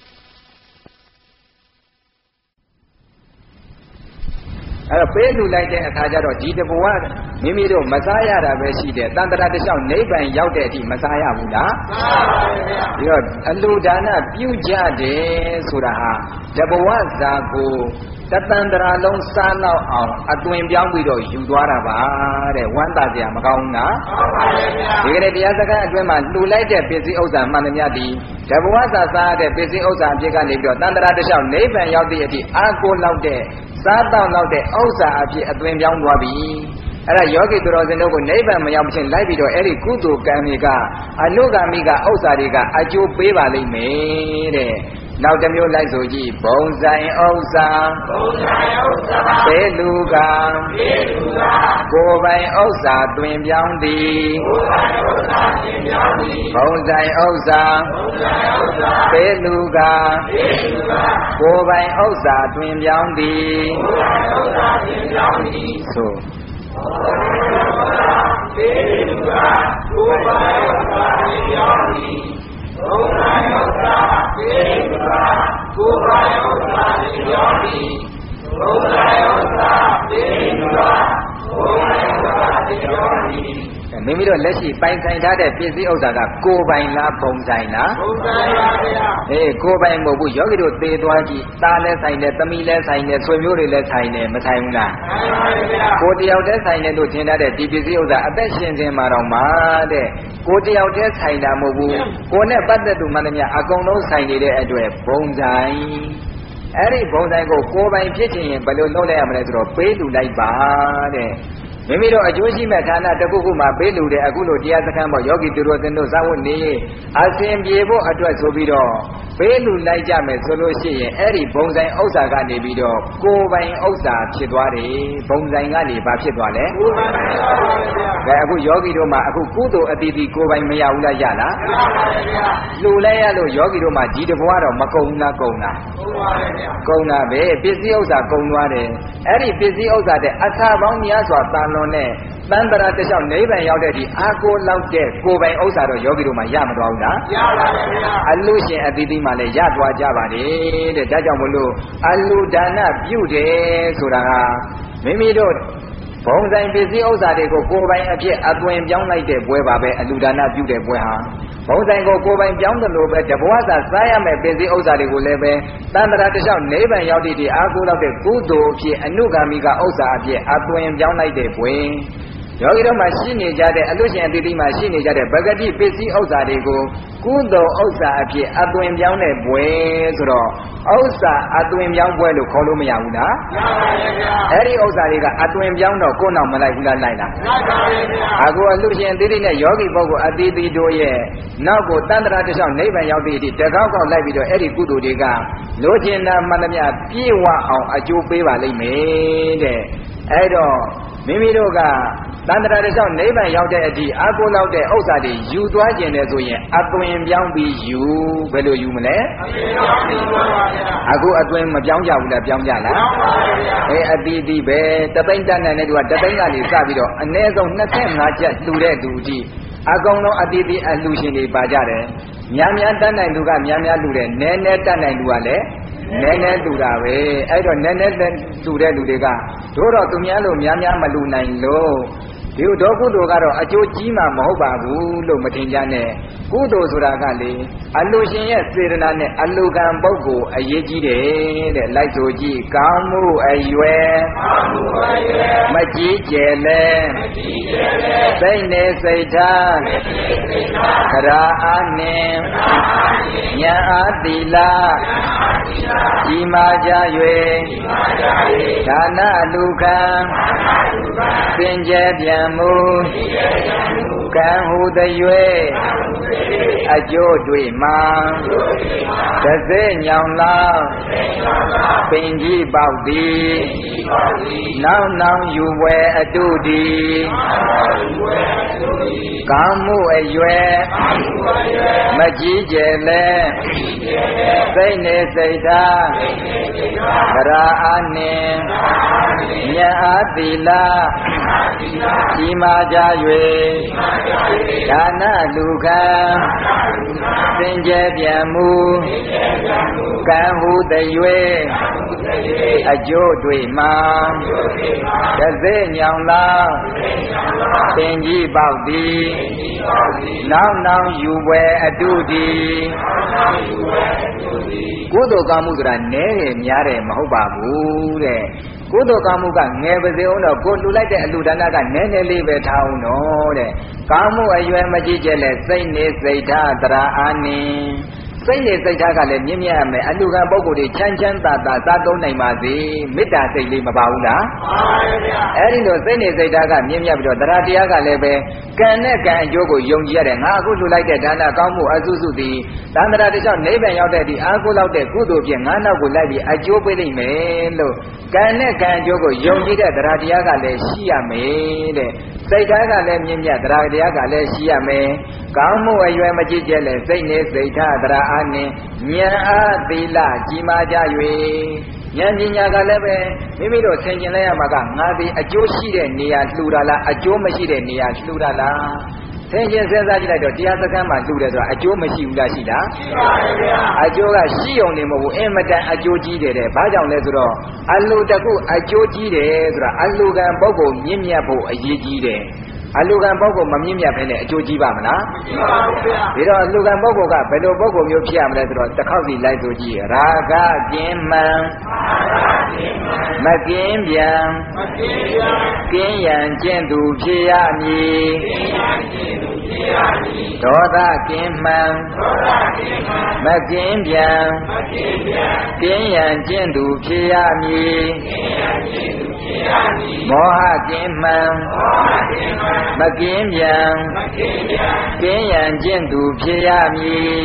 အဲ့တော့ပေးလူလိုက်တဲ့အခါကျတော့ဒီတဘဝမိမိတို့မစားရတာပဲရှိတယ်တန်တရာတလျှောက်နိဗ္ဗာန်ရောက်တဲ့အထိမစားရဘူးလားမှန်ပါဗျာပြီးတော့အလှူဒါနပြုကြတယ်ဆိုတာဟာတဘဝဇာကိုတတန်တရာလုံးစားလောက်အောင်အသွင်ပြောင်းပြီးတော့ယူသွားတာပါတဲ့ဝမ်းသာစရာမကောင်းဘူးလားမှန်ပါဗျာဒီကနေ့တရားစခန်းအတွင်းမှာလှူလိုက်တဲ့ပစ္စည်းဥစ္စာမှန်သမျှဒီတဘဝဇာစားတဲ့ပစ္စည်းဥစ္စာအဖြစ်ကနေပြီးတော့တန်တရာတလျှောက်နိဗ္ဗာန်ရောက်တဲ့အထိအာကိုလောက်တဲ့စားတောင်းလောက်တဲ့ဥစ္စာအဖြစ်အသွင်ပြောင်းသွားပြီအဲ့ဒါယောဂီသူတော်စင်တို့ကိုနိဗ္ဗာန်မရောက်ချင်းလိုက်ပြီးတော့အဲ့ဒီကုသိုလ်ကံတွေကအနုဂါမိကဥစ္စာတွေကအကျိုးပေးပါလိမ့်မယ်တဲ့နောက်တစ်မျိုးလိုက်ဆိုကြည့်ဘုံဆိုင်ဥစ္စာသေလူကကိုယ်ပိုင်ဥစ္စာတွင်ပြောင်းသည်ဘုံဆိုင်ဥစ္စာသေလူကကိုယ်ပိုင်ဥစ္စာတွင်ပြောင်းသည်သို့သေလူကကိုယ်ပိုင်ဥစ္စာတွင်ပြောင်းသည်ဘုံဆိုင်ဥစ္စာသေလူကကိုယ်ပိုင်ဥစ္စာတွင်ပြောင်းသည်ဘုံဆိုင်ဥစ္စာသေလူကကိုယ်ပိုင်ဥစ္စာတွင်ပြောင်းသည်မိမိတို့လက်ရှိပိုင်ဆိုင်ထားတဲ့ပစ္စည်းဥစ္စာကကိုယ်ပိုင်လားဘုံဆိုင်လားဘုံဆိုင်ပါဗျာကိုယ်ပိုင်မဟုတ်ဘူးယောဂီတို့သေသွားကြည့်သားလည်းဆိုင်တယ်သမီးလည်းဆိုင်တယ်ဆွေမျိုးတွေလည်းဆိုင်တယ်မဆိုင်ဘူးလားဆိုင်ပါဗျာကိုယ်တယောက်တည်းဆိုင်တယ်လို့ထင်ထားတဲ့ဒီပစ္စည်းဥစ္စာအသက်ရှင်စဉ်မှာတော့မှတဲ့ကိုယ်တယောက်တည်းဆိုင်တာမဟုတ်ဘူးကိုယ်နဲ့ပတ်သက်သူမှန်သမျှအကုန်လုံးဆိုင်နေတဲ့အတွက်ဘုံဆိုင်အဲ့ဒီဘုံဆိုင်ကိုကိုယ်ပိုင်ဖြစ်ခြင်းရင်ဘယ်လိုလုပ်လိုက်ရမလဲဆိုတော့ပေးလူလိုက်ပါတဲ့မိမိတို့အကျိုးရှိမဲ့ဌာနတစ်ခုခုမှာပေးလူတဲ့အခုလိုတရားစခန်းပေါ်ယောဂီသူတော်စင်တို့ဇာဝတ်နေအစဉ်ပြေဖို့အတွက်ဆိုပြီးတော့ပေးလူလိုက်ကြမယ်ဆိုလို့ရှိရင်အဲ့ဒီဘုံဆိုင်ဥစ္စာကနေပြီးတော့ကိုယ်ပိုင်ဥစ္စာဖြစ်သွားတယ်ဘုံဆိုင်ကနေဘာဖြစ်သွားလဲကိုယ်ပိုင်ဖြစ်သွားပါဗျာအခုယောဂီတို့မှာအခုကုသိုလ်အတီးတီကိုယ်ပိုင်မရဘူးလားရလားမရပါဘူးဗျာလှူလိုက်ရလို့ယောဂီတို့မှာဒီတဘွားတော့မကုန်ဘူးလားကုန်လားကုန်ပါရဲ့ဗျာကုန်တာပဲပစ္စည်းဥစ္စာကုန်သွားတယ်အဲ့ဒီပစ္စည်းဥစ္စာတဲ့အစာပေါင်းများစွာတန်လွန်တဲ့တန်တရာတလျှောက်နိဗ္ဗာန်ရောက်တဲ့ဒီအာကိုလောက်တဲ့ကိုယ်ပိုင်ဥစ္စာတော့ယောဂီတို့မှာရမသွားဘူးလားရပါပါဗျာအလူရှင်အသီးသီးမှလည်းရသွားကြပါတယ်တဲ့ဒါကြောင့်မလို့အလူဒါနပြုတယ်ဆိုတာဟာမိမိတို့ဘုံဆိုင်ပစ္စည်းဥစ္စာတွေကိုကိုယ်ပိုင်အဖြစ်အသွင်ပြောင်းလိုက်တဲ့ပွဲပါပဲအလူဒါနပြုတဲ့ပွဲဟာဘုံဆိုင်ကိုကိုယ်ပိုင်ပြောင်းတယ်လို့ပဲတဘဝသာစားရမယ်ပစ္စည်းဥစ္စာတွေကိုလည်းပဲတန်တရာတလျှောက်နိဗ္ဗာန်ရောက်သည့်ဒီအာကိုလောက်တဲ့ကုသိုလ်အဖြစ်အနုဂါမိကဥစ္စာအဖြစ်အသွင်ပြောင်းလိုက်တဲ့ပွဲယောဂီတို့မှာရှိနေကြတဲ့အလူရှင်အသီးသီးမှာရှိနေကြတဲ့ဗဂတိပစ္စည်းဥစ္စာတွေကိုကုသိုလ်ဥစ္စာအဖြစ်အသွင်ပြောင်းတဲ့ပွဲဆိုတော့ဥစ္စာအသွင်ပြောင်းပွဲလို့ခေါ်လို့မရဘူးလားမှန်ပါရဲ့ဗျာအဲ့ဒီဥစ္စာတွေကအသွင်ပြောင်းတော့ကိုယ်နောက်မလိုက်ဘူးလားလိုက်လားမှန်ပါရဲ့ဗျာအခုအလူရှင်အသီးသီးနဲ့ယောဂီပုဂ္ဂိုလ်အသီးသီးတို့ရဲ့နောက်ကိုတန်တရာတလျှောက်နိဗ္ဗာန်ရောက်သည့်အထိတကောက်ကောက်လိုက်ပြီးတော့အဲ့ဒီကုသိုလ်တွေကလိုချင်တာမှန်သမျှပြည့်ဝအောင်အကျိုးပေးပါလိမ့်မယ်တဲ့အဲ့တော့မိမိတို့ကတန်တရာတစ်လျှောက်နိဗ္ဗာန်ရောက်တဲ့အထိအကုလောက်တဲ့ဥစ္စာတွေယူသွားခြင်းနဲ့ဆိုရင်အသွင်ပြောင်းပြီးယူဘယ်လိုယူမလဲအခုအသွင်မပြောင်းကြဘူးလားပြောင်းကြလားအတီးတီးပဲတသိန်းတန်းတဲ့သူကတသိန်းကနေစပြီးတော့အနည်းဆုံး25ချက်လှူတဲ့သူအထိအကုန်လုံးအတီးတီးအလှူရှင်တွေပါကြတယ်များများတန်းနိုင်သူကများများလှူတယ်နည်းနည်းတန်းနိုင်သူကလည်းနည်းနည်းလှူတာပဲအဲ့တော့နည်းနည်းလှူတဲ့လူတွေကတို့တော့သူများလို့များများမလှူနိုင်လို့ဒီဒေါကုသိုလ်ကတော့အကျိုးကြီးမှမဟုတ်ပါဘူးလို့မထင်ကြနဲ့ကုသိုလ်ဆိုတာကလေအလှရှင်ရဲ့စေတနာနဲ့အလှကံပုဂ္ဂိုလ်အရေးကြီးတယ်တဲ့လိုက်ဆိုကြည့်ကောင်းမှုအရွယ်မကြီးကျယ်လဲစိတ်နေစိတ်ထားခရာအားနှင့်ဉာဏ်အားသီလကြီးမားကြ၍ဒါနအလှခံစင်ကြယ်ပြန်မူကံဟုတ၍အကျိုးတွေ့မှာတစေညောင်လောက်ပင်ကြီးပေါက်သည်နောက်နောက်ယူဝဲအတုဒီကောင်းမှုအရွယ်မကြီးကျယ်လဲစိတ်နေစိတ်ထားခရာအားနှင့်ဉာဏ်အားသီလကြီးမားကြ၍ဒါနလူခံစင်ကြယ်ပြန်မူကံဟုတ၍အကျိုးတွေ့မှာတစေညောင်လောက်ပင်ကြီးပေါက်သည်နောက်နောက်ယူပွဲအတုဒီကုသိုလ်ကောင်းမှုဆိုတာနည်းတယ်များတယ်မဟုတ်ပါဘူးတဲ့ကုသိုလ်ကောင်းမှုကငယ်ပါစေအောင်တော့ကိုလှူလိုက်တဲ့အလှူဒါနကနည်းနည်းလေးပဲထားအောင်တော့တဲ့ကောင်းမှုအရွယ်မကြီးကျယ်လဲစိတ်နေစိတ်ထားတရာအားနှင့်စိတ်နေစိတ်ထားကလည်းမြင့်မြတ်ရမယ်အလှူခံပုဂ္ဂိုလ်တွေချမ်းချမ်းသာသာစားသုံးနိုင်ပါစေမေတ္တာစိတ်လေးမပါဘူးလားပါပါဗျာအဲ့ဒီလိုစိတ်နေစိတ်ထားကမြင့်မြတ်ပြီးတော့တရားတရားကလည်းပဲကံနဲ့ကံအကျိုးကိုယုံကြည်ရတယ်ငါအခုလှူလိုက်တဲ့ဒါနကောင်းမှုအစုစုသည်သံဃာတစ်လျှောက်နိဗ္ဗာန်ရောက်တဲ့ဒီအာဟုလောက်တဲ့ကုသိုလ်ဖြင့်ငါနောက်ကိုလိုက်ပြီးအကျိုးပေးနိုင်မယ်လို့ကံနဲ့ကံအကျိုးကိုယုံကြည်တဲ့တရားတရားကလည်းရှိရမယ်တဲ့စိတ်ထားကလည်းမြင့်မြတ်တရားတရားကလည်းရှိရမယ်ကောင်းမှုအရွယ်မကြီးကျယ်လဲစိတ်နေစိတ်ထားတရားအားနှင့်ဉာဏ်အားသီလကြီးမားကြ၍ဉာဏ်ပညာကလည်းပဲမိမိတို့ဆင်ခြင်လိုက်ရမှာကငါသည်အကျိုးရှိတဲ့နေရာလှူတာလားအကျိုးမရှိတဲ့နေရာလှူတာလားဆင်ခြင်စဉ်းစားကြည့်လိုက်တော့တရားစခန်းမှာလှူတယ်ဆိုတာအကျိုးမရှိဘူးလားရှိလားရှိပါတယ်ဗျာအကျိုးကရှိုံနေမဟုတ်ဘူးအင်မတန်အကျိုးကြီးတယ်တဲ့ဘာကြောင့်လဲဆိုတော့အလှတကုအကျိုးကြီးတယ်ဆိုတာအလှကံပုဂ္ဂိုလ်မြင့်မြတ်ဖို့အရေးကြီးတယ်အလှကံပုဂ္ဂိုလ်မမြင့်မြတ်ဘဲနဲ့အကျိုးကြီးပါမလားမရှိပါဘူးဗျာဒါတော့အလှကံပုဂ္ဂိုလ်ကဘယ်လိုပုဂ္ဂိုလ်မျိုးဖြစ်ရမလဲဆိုတော့တစ်ခေါက်စီလိုက်ဆိုကြည့်ရာဂကင်းမှန်မကင်းပြန်ကင်းရန်ကျင့်သူဖြစ်ရမည်ဒေါသကင်းမှန်မကင်းပြန်ကင်းရန်ကျင့်သူဖြစ်ရမည်မောဟကင်းမှန်မကင်းပြန်ကင်းရန်ကျင့်သူဖြစ်ရမည်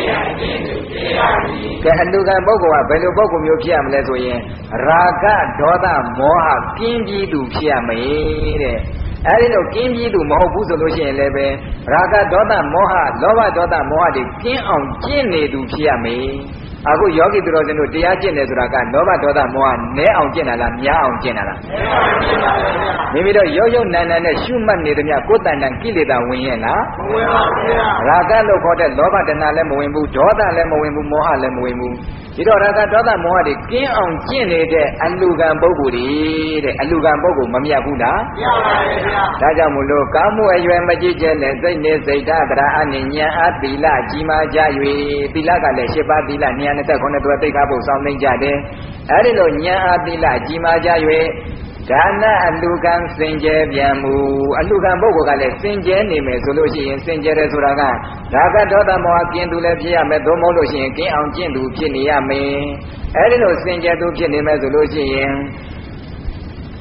ကဲအလှကံပုဂ္ဂိုလ်ကဘယ်လိုပုဂ္ဂိုလ်မျိုးဖြစ်ရမလဲဆိုရင်ရာဂဒေါသမောဟကင်းပြီးသူဖြစ်ရမယ်တဲ့အဲဒီလိုကင်းပြီးသူမဟုတ်ဘူးဆိုလို့ရှိရင်လည်းပဲရာဂဒေါသမောဟလောဘဒေါသမောဟတွေကင်းအောင်ကျင့်နေသူဖြစ်ရမယ်အခုယောဂီသူတော်စင်တို့တရားကျင့်တယ်ဆိုတာကလောဘဒေါသမောဟနည်းအောင်ကျင့်တာလားများအောင်ကျင့်တာလားမိမိတို့ရုပ်ရုပ်နာနာနဲ့ရှုမှတ်နေသည်များကိုယ်တန်တန်ကိလေသာဝင်ရဲ့လားမဝင်ပါဘူးရာဂလို့ခေါ်တဲ့လောဘတဏှာလည်းမဝင်ဘူးဒေါသလည်းမဝင်ဘူးမောဟလည်းမဝင်ဘူးဒီတော့ရာဂဒေါသမောဟတွေကင်းအောင်ကျင့်နေတဲ့အလှကံပုဂ္ဂိုလ်တွေတဲ့အလှကံပုဂ္ဂိုလ်မမြတ်ဘူးလားမြတ်ပါရဲ့ဗျာဒါကြောင့်မို့လို့ကောင်းမှုအရွယ်မကြီးကျယ်တဲ့စိတ်နေစိတ်ဓာတ်တရားအနိညာအသီလကြီးမားကြ၍သီလကလည်း7ပါးသီလ229တွဲသိက္ခာပုဒ်ဆောင်သိကြတယ်အဲဒီလိုဉာဏ်အသီလကြီးမားကြ၍ဒါနအလှကံစင်ကြယ်ပြန်မူအလှကံပုဂ္ဂိုလ်ကလည်းစင်ကြယ်နေမယ်ဆိုလို့ရှိရင်စင်ကြယ်တယ်ဆိုတာကဒါကဒေါသမောဟကင်းသူလည်းဖြစ်ရမယ်သို့မဟုတ်လို့ရှိရင်ကင်းအောင်ကျင့်သူဖြစ်နေရမယ်အဲဒီလိုစင်ကြယ်သူဖြစ်နေမယ်ဆိုလို့ရှိရင်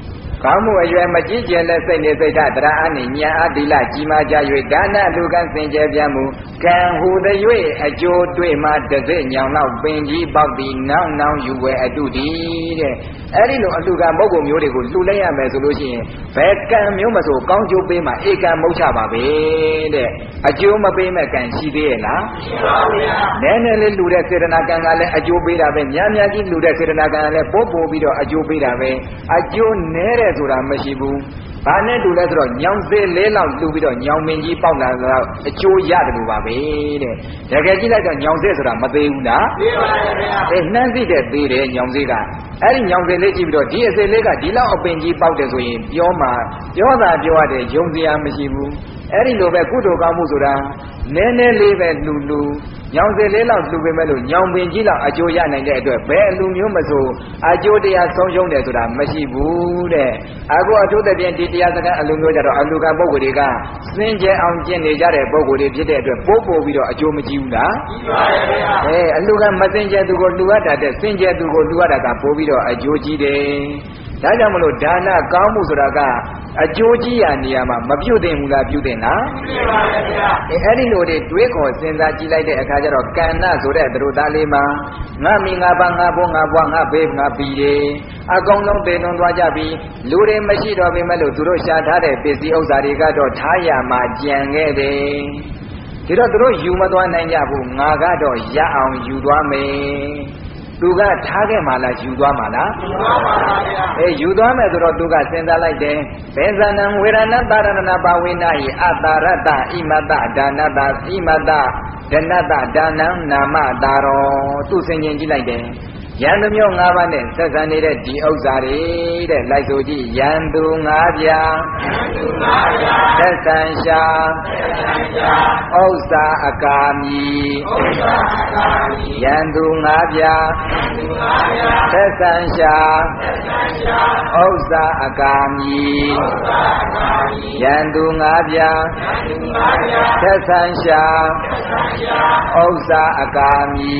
ကောင်းမှုအရွယ်မကြီးကျယ်တဲ့စိတ်နဲ့စိတ်ဓာတ်တရားအနိညာအတိလကြီးမားကြ၍ဒါနလူကံစင်ကြယ်ပြမှုကံဟူသည်၍အကျိုးတွေ့မှတစ်စိညောင်လောက်ပင်ကြီးပေါက်သည်နောင်ယူဝဲအတုတည်တဲ့အဲ့ဒီလိုအလူကံပုဂ္ဂိုလ်မျိုးတွေကိုလှူလိုက်ရမယ်ဆိုလို့ရှိရင်ဘယ်ကံမျိုးမဆိုကောင်းကျိုးပေးမှဧကံမုတ်ချပါပဲတဲ့အကျိုးမပေးမဲ့ကံရှိသေးရဲ့လားရှိပါဘူးဗျာနည်းနည်းလေးလှူတဲ့စေတနာကံကလည်းအကျိုးပေးတာပဲများများကြီးလှူတဲ့စေတနာကံကလည်းပို့ပို့ပြီးတော့အကျိုးပေးတာပဲအကျိုးနည်းတဲ့ဆိုတာမရှိဘူးဘာနဲ့တူလဲဆိုတော့ညောင်စေးလေးလောက်လှူပြီးတော့ညောင်မင်းကြီးပေါက်လာတော့အကျိုးရတယ်လို့ပါပဲတဲ့တကယ်ကြည့်လိုက်တော့ညောင်စေးဆိုတာမသေးဘူးလားသေးပါရဲ့ဗျာအဲနှမ်းသိတဲ့သေးတယ်ညောင်စေးကအဲ့ဒီညောင်စေးလေးကြည့်ပြီးတော့ဒီအစေးလေးကဒီလောက်အပင်ကြီးပေါက်တယ်ဆိုရင်ပြောတာပြောရတယ်ယုံစရာမရှိဘူးအဲ့ဒီလိုပဲကုသိုလ်ကောင်းမှုဆိုတာနည်းနည်းလေးပဲလှူညောင်စေးလေးလောက်လှူပေမဲ့လို့ညောင်ပင်ကြီးလောက်အကျိုးရနိုင်တဲ့အတွက်ဘယ်အလူမျိုးမဆိုအကျိုးတရားဆုံးရှုံးတယ်ဆိုတာမရှိဘူးတဲ့အခုအထူးသဖြင့်ဒီတရားစကားအလူမျိုးကြတော့အလူကပုဂ္ဂိုလ်တွေကစင်ကြယ်အောင်ကျင့်နေကြတဲ့ပုဂ္ဂိုလ်တွေဖြစ်တဲ့အတွက်ပို့ပြီးတော့အကျိုးမကြည့်ဘူးလားကြည့်ပါရဲ့ဗျာအလူကမစင်ကြယ်သူကိုလှူရတာတဲ့စင်ကြယ်သူကိုလှူရတာကပို့ပြီးတော့အကျိုးကြီးတယ်ဒါကြောင့်မလို့ဒါနကောင်းမှုဆိုတာကအကျိုးကြီးရာနေရာမှာမပြုတ်တင်ဘူးလားပြုတ်တင်လားပြုတ်ပါရဲ့ဗျာအဲ့ဒီလိုတွေးခေါ်စဉ်းစားကြည့်လိုက်တဲ့အခါကျတော့ကန္နဆိုတဲ့သူတို့သားလေးမှာငါမိငါပါငါဘိုးငါဘွားငါဘေးငါဘီတွေအကုန်လုံးတည်လွန်သွားကြပြီလူတွေမရှိတော့ပေမဲ့လို့သူတို့ရှာထားတဲ့ပစ္စည်းဥစ္စာတွေကတော့ထားရမှာကြံခဲ့တယ်ဒီတော့သူတို့ယူမသွားနိုင်ကြဘူးငါကတော့ရအောင်ယူသွားမယ်သူကထားခဲ့မှလားယူသွားမှလားယူသွားပါဗျာယူသွားမယ်ဆိုတော့သူကစဉ်းစားလိုက်တယ်ဘေဇနံဝေရဏတာရဏပါဝိနာယိအတာရတ္တဣမတ္တဒါနတ္တဣမတ္တဒနတ္တဒါနံနာမတာရောသူဆင်ခြင်ကြည့်လိုက်တယ်ယံသူမျိုး၅ပါးနဲ့ဆက်ဆံနေတဲ့ဒီဥစ္စာတွေတဲ့လိုက်ဆိုကြည့်ယံသူ၅ပြာသက်ဆံရှာဥစ္စာအကာမီယံသူ၅ပြာသက်ဆံရှာဥစ္စာအကာမီယံသူ၅ပြာသက်ဆံရှာဥစ္စာအကာမီ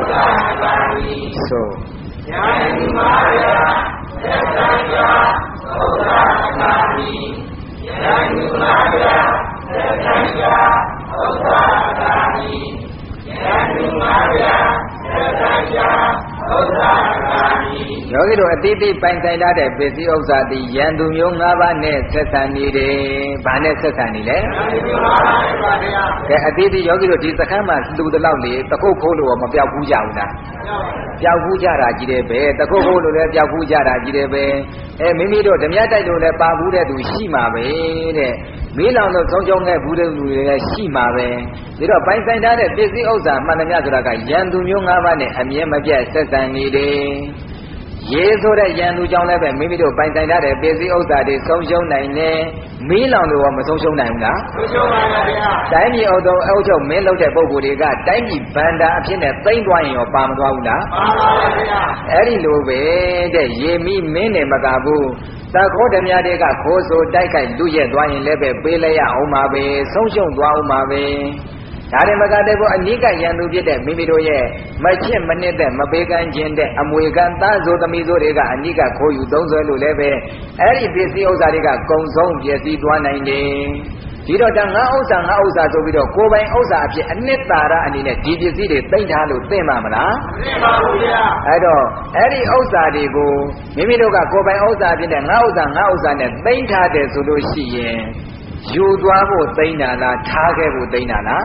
ဆိုယံသူ၅ပြာသက်ဆံရှာဥစ္စာအကာမီယံသူ၅ပြာသက်ဆံရှာဥစ္စာအကာမီယံသူ၅ပြာသက်ဆံရှာဥစ္စာအကာမီယောဂီတို့အတိအသိပိုင်ဆိုင်လာတဲ့ပစ္စည်းဥစ္စာသည်ယံသူမျိုး၅ပါးနဲ့ဆက်ဆံနေတယ်။ဘာနဲ့ဆက်ဆံနေလဲ။ကဲအတိအသိယောဂီတို့ဒီစခန်းမှာလူတလောက်လေတခုတ်ခိုးလို့မပြောက်ဘူးကြဘူးလား။ပြောက်ဘူးကြတာကြီးတယ်ပဲတခုတ်ခိုးလို့လည်းပြောက်ဘူးကြတာကြီးတယ်ပဲမိမိတို့ဓမြတိုက်လို့လည်းပါဘူးတဲ့သူရှိမှာပဲတဲ့မီးလောင်လို့ဆုံးရှုံးခဲ့ဘူးတဲ့လူတွေလည်းရှိမှာပဲဒါတော့ပိုင်ဆိုင်ထားတဲ့ပစ္စည်းဥစ္စာမှန်သမျှဆိုတာကယံသူမျိုး၅ပါးနဲ့အမြဲမပြတ်ဆက်ဆံနေတယ်ရေဆိုတဲ့ယံသူကြောင့်လည်းပဲမိမိတို့ပိုင်ဆိုင်ထားတဲ့ပစ္စည်းဥစ္စာတွေဆုံးရှုံးနိုင်တယ်မီးလောင်လို့မဆုံးရှုံးနိုင်ဘူးလားဆုံးရှုံးပါပါဗျာတိုင်းပြည်အုပ်ချုပ်မင်းလုပ်တဲ့ပုဂ္ဂိုလ်တွေကတိုင်းပြည်ဗန္ဒာအဖြစ်နဲ့သိမ့်သွားရင်ရောပါမသွားဘူးလားပါပါဗျာအဲ့ဒီလိုပဲတဲ့ရေမီးမင်းနဲ့မကဘူးသခိုးဓမြတွေကခိုးဆိုတိုက်ခိုက်လူရက်သွားရင်လည်းပဲပေးလိုက်ရအောင်ပါပဲဆုံးရှုံးသွားအောင်ပါပဲဒါတွေမကတဲ့ဘောအနိကယံသူဖြစ်တဲ့မိမိတို့ရဲ့မချစ်မနစ်တဲ့မပေးကမ်းခြင်းတဲ့အမွေကံသားဆိုသမီးဆိုတွေကအနိကခိုးယူသုံးဆွဲလို့လည်းပဲအဲ့ဒီပစ္စည်းဥစ္စာတွေကကုံဆုံးပျက်စီးသွားနိုင်တယ်ဒီတော့ငါဥစ္စာဆိုပြီးတော့ကိုယ်ပိုင်ဥစ္စာအဖြစ်အနှစ်သာရအနေနဲ့ဒီပစ္စည်းတွေသိမ့်ထားလို့သိမှာမလားသိပါဘူးဗျာအဲ့တော့အဲ့ဒီဥစ္စာတွေကိုမိမိတို့ကကိုယ်ပိုင်ဥစ္စာအဖြစ်နဲ့ငါဥစ္စာနဲ့သိမ့်ထားတယ်ဆိုလို့ရှိရင်ယူသွားဖို့သိမ့်တာလားထားခဲ့ဖို့သိမ့်တာလား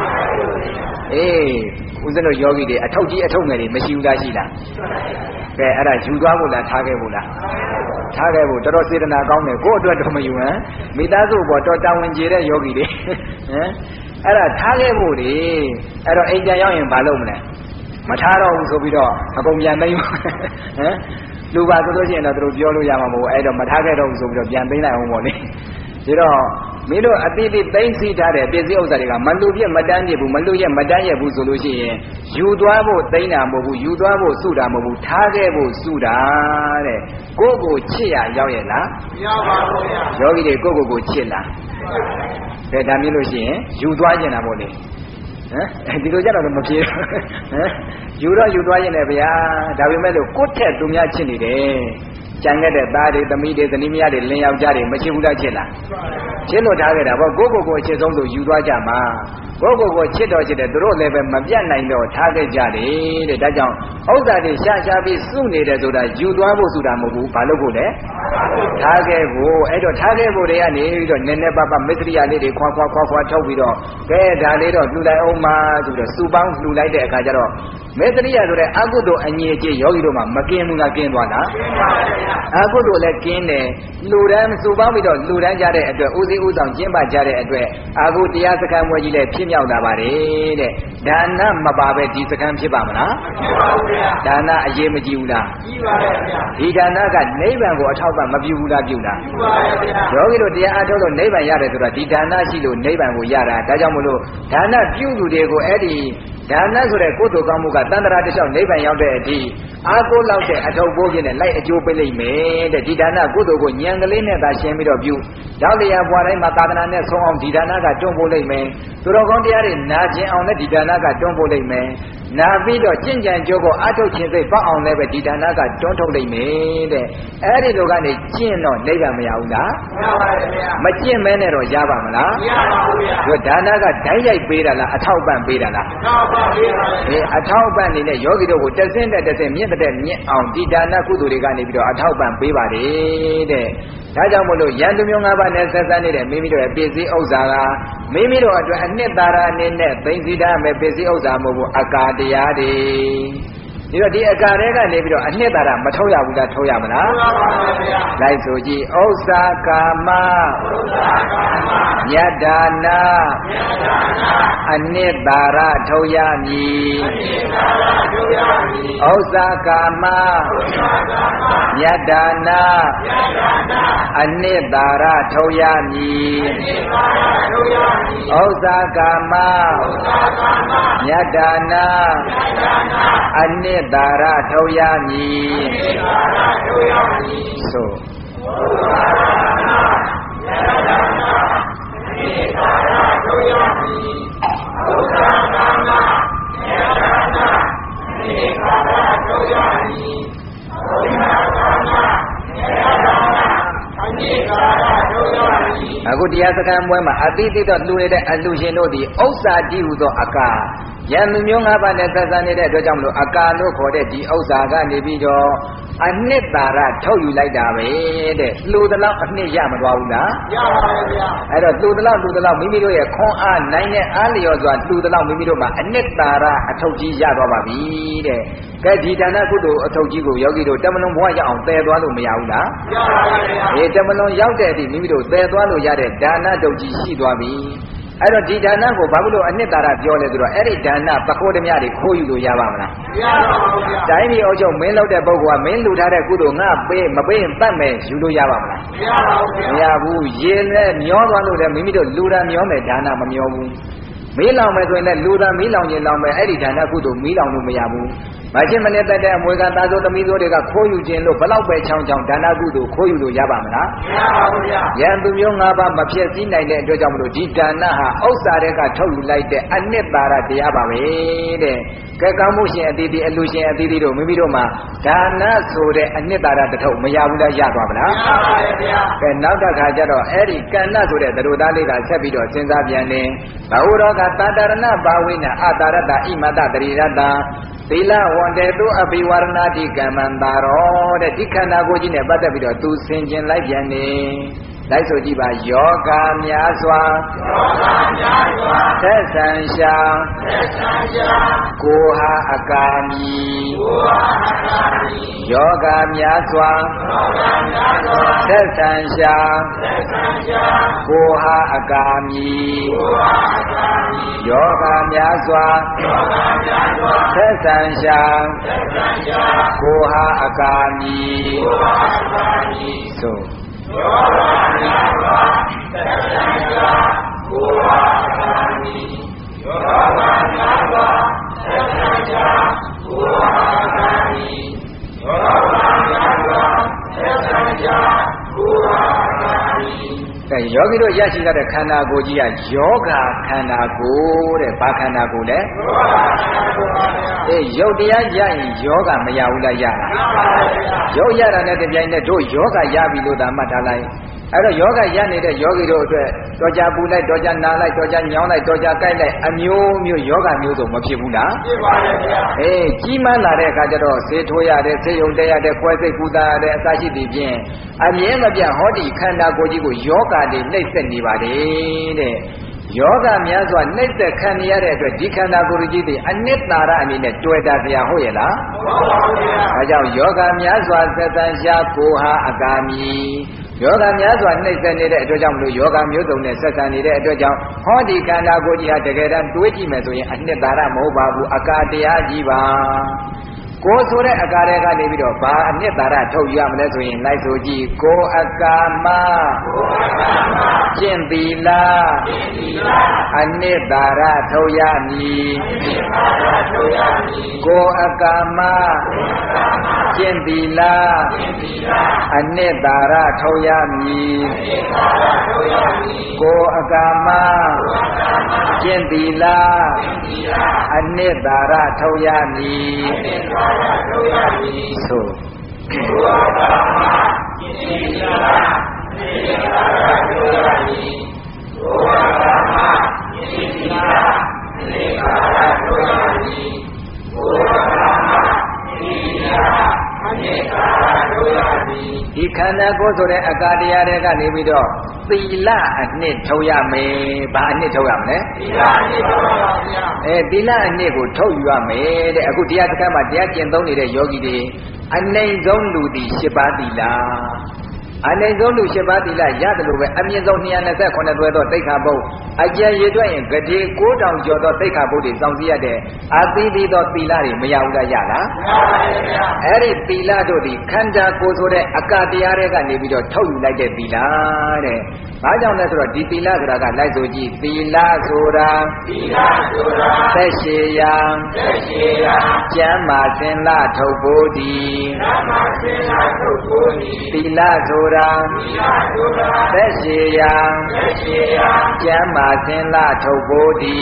ဦးဇင်းတို့ယောဂီတွေအထောက်ကြီးအထောက်ငယ်တွေမရှိဘူးလားရှိလားကဲအဲ့ဒါယူသွားဖို့လားထားခဲ့ဖို့လားထားခဲ့ဖို့တော်တော်စေတနာကောင်းတယ်ကိုယ့်အတွက်တော့မယူဟမ်မိသားစုပေါ်တော်တာဝန်ကျေတဲ့ယောဂီတွေဟမ်အဲ့ဒါထားခဲ့ဖို့လေအဲ့တော့အိမ်ပြန်ရောက်ရင်ဘာလုပ်မလဲမထားတော့ဘူးဆိုပြီးတော့အကုန်ပြန်သိမ်းဟမ်လူပါဆိုလို့ရှိရင်တော့သူတို့ပြောလို့ရမှာမဟုတ်အဲ့တော့မထားခဲ့တော့ဘူးဆိုပြီးတော့ပြန်သိမ်းလိုက်အောင်ပေါ့လေဒီတော့မင်းတို့အတိအကျသိသိထားတဲ့ပစ္စည်းဥစ္စာတွေကမလူပြမတန်းပြဘူးမလူရမတန်းရဘူးဆိုလို့ရှိရင်ယူသွားဖို့သိမ်းတာမဟုတ်ဘူးယူသွားဖို့စုတာမဟုတ်ဘူးထားခဲ့ဖို့စုတာတဲ့ကိုယ့်ကိုချစ်ရရောက်ရဲ့လားမရောက်ပါဘူးဗျာယောဂီတွေကိုချစ်လားဒါဒါမျိုးလို့ရှိရင်ယူသွားကျင်တာပေါ့လေဟမ်ဒီလိုကြတော့မပြေဟမ်ယူတော့ယူသွားကျင်တယ်ဗျာဒါပေမဲ့လို့ကိုယ့်ထက်သူများချစ်နေတယ်ကြံခဲ့တဲ့သားတွေသမီးတွေဇနီးမယားတွေလင်းယောက်ျားတွေမချစ်ဘူးလားချစ်လားချစ်လို့ထားခဲ့တာပေါ့ကိုအချစ်ဆုံးဆိုယူသွားကြမှာကိုချစ်တော်ချစ်တယ်သူတို့လည်းပဲမပြတ်နိုင်တော့ထားခဲ့ကြတယ်တဲ့ဒါကြောင့်ဥစ္စာတွေရှာပြီးစုနေတယ်ဆိုတာယူသွားဖို့ဆိုတာမဟုတ်ဘူးဘာလို့ဖို့လဲထားခဲ့ဖို့အဲ့တော့ထားခဲ့ဖို့တွေကနေပြီးတော့နည်းနည်းပါးပါးမစ္စရိယလေးတွေခွာထုတ်ပြီးတော့ကဲဒါလေးတော့လှူလိုက်အောင်ပါဆိုပြီးတော့စုပေါင်းလှူလိုက်တဲ့အခါကျတော့မစ္စရိယဆိုတဲ့အကုသိုလ်အငြိအကျေးယောဂီတို့မှာမကင်းဘူးလားကင်းသွားလားအကုသိုလ်လည်းကင်းတယ်လှူဒန်းစုပေါင်းပြီးတော့လှူဒန်းကြတဲ့အတွက်ဦးစီးဦးဆောင်ကျင့်ပကြတဲ့အတွက်အခုတရားစခန်းပွဲကြီးလည်းဖြစ်မြောက်လာပါတယ်တဲ့ဒါနမပါပဲဒီစခန်းဖြစ်ပါမလားဖြစ်ပါဘူးဗျာဒါနအရေးမကြီးဘူးလားကြီးပါတယ်ဗျာဒီဒါနကနိဗ္ဗာန်ကိုအထောက်ပံ့မပြုဘူးလားပြုလားပြုပါတယ်ဗျာယောဂီတို့တရားအားထုတ်လို့နိဗ္ဗာန်ရတယ်ဆိုတော့ဒီဒါနရှိလို့နိဗ္ဗာန်ကိုရတာဒါကြောင့်မလို့ဒါနပြုသူတွေကိုအဲ့ဒီဒါနဆိုတဲ့ကုသိုလ်ကောင်းမှုကတန်ត្រာတစ်လျှောက်နိဗ္ဗာန်ရောက်တဲ့အထိအားကိုးလောက်တဲ့အထောက်ပိုးခြင်းနဲ့လိုက်အကျိုးပေးလိမ့်မယ်တဲ့ဒီဒါနကုသိုလ်ကိုဉာဏ်ကလေးနဲ့သာရှင်းပြီးတော့ပြုရောက်တရားပွားတိုင်းမှာသာသနာနဲ့ဆုံးအောင်ဒီဒါနကတွန်းပို့လိမ့်မယ်သူတော်ကောင်းတရားတွေနာကျင်အောင်လည်းဒီဒါနကတွန်းပို့လိမ့်မယ်နာပြီးတော့ကျင့်ကြံကြိုးကိုအထုတ်ခြင်းစိတ်ပေါက်အောင်လည်းပဲဒီဒါနကတွန်းထုတ်လိမ့်မယ်တဲ့အဲ့ဒီလိုကနေကျင့်တော့နိဗ္ဗာန်မရဘူးလားမရပါဘူးဗျာမကျင့်မဲနဲ့တော့ရပါမလားမရပါဘူးဗျာဒီဒါနကဓာတ်ရိုက်ပေးတာလားအထောက်ပံ့ပေးတာလားအထောက်ပံ့ပေးပါလေအထောက်ပံ့နေတဲ့ယောဂီတို့ကိုတက်ဆင်းမြင့်တဲ့မြင့်အောင်ဒီဒါနကုသိုလ်တွေကနေပြီးတော့အထောက်ပံ့ပေးပါတယ်တဲ့ဒါကြောင့်မို့လို့ယန္တုမျိုး၅ပါးနဲ့ဆက်စပ်နေတဲ့မိမိတို့ရဲ့ပစ္စည်းဥစ္စာကမိမိတို့အတွက်အနှစ်သာရအနေနဲ့သိသိတတ်မဲ့ပစ္စည်းဥစ္စာမဟုတ်ဘူးအကာတရားတွေဒီတော့ဒီအကာတွေကနေပြီးတော့အနှစ်သာရမထုတ်ရဘူးလားထုတ်ရမလားထုတ်ပါပါဗျာလိုက်ဆိုကြည့်ဥစ္စာကာမယတ္တာနာအနှစ်သာရထုတ်ရမည်ဥစ္စာကာမယတ္တာနာအနှစ်သာရထုတ်ရမည်ဥစ္စာကာမယတ္တာနာအနှစ်သာရထုတ်ရမည်ဆိုအခုတရားစခန်းပွဲမှာအတိအကျတော့လှူနေတဲ့အလှူရှင်တို့ဒီဥစ္စာတိဟုသောအကာယံလူမျိုး၅ပါးနဲ့သက်ဆိုင်နေတဲ့အတွက်ကြောင့်မလို့အကာလို့ခေါ်တဲ့ဒီဥစ္စာကနေပြီးတော့အနှစ်သာရထုတ်ယူလိုက်တာပဲတဲ့လှူသလောက်အနှစ်ရမသွားဘူးလားရပါပါဗျာအဲ့တော့လှူသလောက်မိမိတို့ရဲ့ခွန်အားနိုင်တဲ့အားလျော်စွာလှူသလောက်မိမိတို့မှာအနှစ်သာရအထုတ်ကြီးရသွားပါပြီတဲ့ကဲဒီဒါနကုသိုလ်အထုတ်ကြီးကိုယောဂီတို့တမလွန်ဘဝရအောင်တည်သွားလို့မရဘူးလားရပါပါဗျာဒီတမလွန်ရောက်တဲ့အထိမိမိတို့တည်သွားလို့ရတဲ့ဒါနတုတ်ကြီးရှိသွားပြီအဲ့တော့ဒီဒါနကိုဘာလို့အနှစ်သာရပြောလဲဆိုတော့အဲ့ဒီဒါနပခိုးဓမြတွေခိုးယူလို့ရပါမလားမရပါဘူးဗျာတိုင်းပြည်အုပ်ချုပ်မင်းလုပ်တဲ့ပုဂ္ဂိုလ်ကမင်းလှူထားတဲ့ကုသိုလ်ငါပေးမပေးရင်တတ်မယ်ယူလို့ရပါမလားမရပါဘူးဗျာမရဘူးရေနဲ့မျောသွားလို့လည်းမိမိတို့လူတာမျောမယ်ဒါနမမျောဘူးမီးလောင်မယ်ဆိုရင်လည်းလူသားမီးလောင်ရင်လောင်မယ်အဲ့ဒီဒါနကုသိုလ်မီးလောင်လို့မရဘူးမချင်းမနဲ့တတ်တဲ့အမွေကသားစိုးသမီးစိုးတွေကခိုးယူခြင်းလို့ဘလောက်ပဲချောင်းချောင်းဒါနကုသိုလ်ခိုးယူလို့ရပါမလားမရပါဘူးဗျာယံသူမျိုး၅ပါးမဖြစ်စည်းနိုင်တဲ့အတွက်ကြောင့်မလို့ဒီဒါနဟာဥစ္စာတွေကထုတ်ယူလိုက်တဲ့အနှစ်သာရတရားပါပဲတဲ့ကဲကောင်းမှုရှင်အသီးသီးအလူရှင်အသီးသီးတို့မိမိတို့မှာဒါနဆိုတဲ့အနှစ်သာရတစ်ထုပ်မရဘူးလားရသွားမလားမရပါဘူးဗျာကဲနောက်တစ်ခါကျတော့အဲ့ဒီကဏ္ဍဆိုတဲ့သတို့သားလေးကဆက်ပြီးတော့စဉ်းစားပြန်နေဘဝရောကတာတရဏဘာဝိနအတာရတဣမတတရိရတသီလဝန္တေတုအဘိဝရဏတိကမ္မန္တာရောတဲ့ဒီခန္ဓာကိုယ်ကြီးနဲ့ပတ်သက်ပြီးတော့သူဆင်ခြင်လိုက်ပြန်နေလိုက်ဆိုကြည့်ပါယောဂများစွာသက်ဆံရှာကိုဟာအကာမီယောဂများစွာသက်ဆံရှာကိုဟာအကာမီယောဂများစွာသက်ဆံရှာကိုဟာအကာမီဆိုယောဂများစွာသက်ဆံရှာကိုဟာအကာမီယောဂများစွာသက်ဆံရှာကိုဟာအကာမီယောဂများစွာသက်ဆံရှာကိုဟာအကာမီကဲယောဂီတို့ရရှိတဲ့ခန္ဓာကိုယ်ကြီးကယောဂခန္ဓာကိုယ်တဲ့ဘာခန္ဓာကိုယ်လဲယောဂခန္ဓာကိုယ်ပါဗျာရုပ်တရားရရင်ယောဂမရဘူးလားရလားရုပ်ရတာနဲ့တပြိုင်နက်တို့ယောဂရပြီလို့သာမှတ်ထားလိုက်အဲ့တော့ယောဂရနေတဲ့ယောဂီတို့အတွက်တော်ကြပူလိုက်တော်ကြနာလိုက်တော်ကြညောင်းလိုက်တော်ကြကြိုက်လိုက်အမျိုးမျိုးယောဂမျိုးစုံမဖြစ်ဘူးလားဖြစ်ပါရဲ့ဗျာကြီးမားလာတဲ့အခါကျတော့ဆေးထိုးရတယ်ဆေးရုံတက်ရတယ်ကွဲစိတ်ကူတာရတယ်အစရှိသည်ဖြင့်အမြဲမပြတ်ဟောဒီခန္ဓာကိုယ်ကြီးကိုယောဂတွေနှိမ့်ဆက်နေပါတယ်တဲ့ယောဂများစွာနှိမ့်သက်ခံရတဲ့အတွက်ဒီခန္ဓာကိုယ်ကြီးတွေအနိတ္တရအနေနဲ့တွေ့တာတရားဟုတ်ရဲ့လားဟုတ်ပါဘူးဗျာအဲကြောင့်ယောဂများစွာသက်တမ်းရှားကိုဟာအကာမီယောဂများစွာနှိမ့်ဆက်နေတဲ့အတွက်ကြောင့်မလို့ယောဂမျိုးစုံနဲ့ဆက်ဆံနေတဲ့အတွက်ကြောင့်ဟောဒီခန္ဓာကိုယ်ကြီးဟာတကယ်တမ်းတွေးကြည့်မယ်ဆိုရင်အနိတ္တရမဟုတ်ပါဘူးအကာတရားကြီးပါကိုဆိုတဲ့အကာတွေကနေပြီးတော့ဘာအနှစ်သာရထုတ်ရမလဲဆိုရင်လိုက်ဆိုကြည့်ကိုအကာမကျင့်သီလအနှစ်သာရထုတ်ရမည်ကိုအကာမကျင့်သီလအနှစ်သာရထုတ်ရမည်ကိုအကာမကျင့်သီလအနှစ်သာရထုတ်ရမည်ဆိုကိုအကာမကျင့်သီလအနှစ်သာရထုတ်ရမည်ကိုအကာမကျင့်သီလအနှစ်သာရထုတ်ရမည်ကိုအကာမကျင့်သီလအနှစ်သာရထုတ်ရမည်ဒီခန္ဓာကိုယ်ဆိုတဲ့အကာတရားတွေကနေပြီးတော့သီလအနှစ်ထုတ်ရမယ်။ဘာအနှစ်ထုတ်ရမလဲ။သီလအနှစ်ထုတ်ရပါဗျာ။သီလအနှစ်ကိုထုတ်ယူရမယ်တဲ့။အခုတရားစခန်းမှာတရားကျင့်သုံးနေတဲ့ယောဂီတွေအနိုင်ဆုံးလူသည်၈ပါးသီလအနိုင်ဆုံးလူ၈ပါးသီလရတယ်လို့ပဲအမြင့်ဆုံး229တွဲသောတိခါဘုတ်အကျယ်ရည်တွက်ရင်ဂတိ9000ကျော်သောတိခါဘုတ်တွေစောင့်စည်းရတဲ့အသီးသီးသောသီလတွေမရဘူးလားရလားမရပါဘူးဗျာအဲ့ဒီသီလတို့ဒီခန္ဓာကိုယ်ဆိုတဲ့အကတရားတွေကနေပြီးတော့ထုတ်ယူလိုက်တဲ့သီလတဲ့ဘာကြောင့်လဲဆိုတော့ဒီသီလဆိုတာကလိုက်ဆိုကြည့်သီလဆိုတာသက်ရှိရာကျမ်းမာစင်လာထုတ်ဖို့ဒီသီလဆိုတာသက်ရှိရာကျမ်းမာစင်လာထုတ်ဖို့ဒီ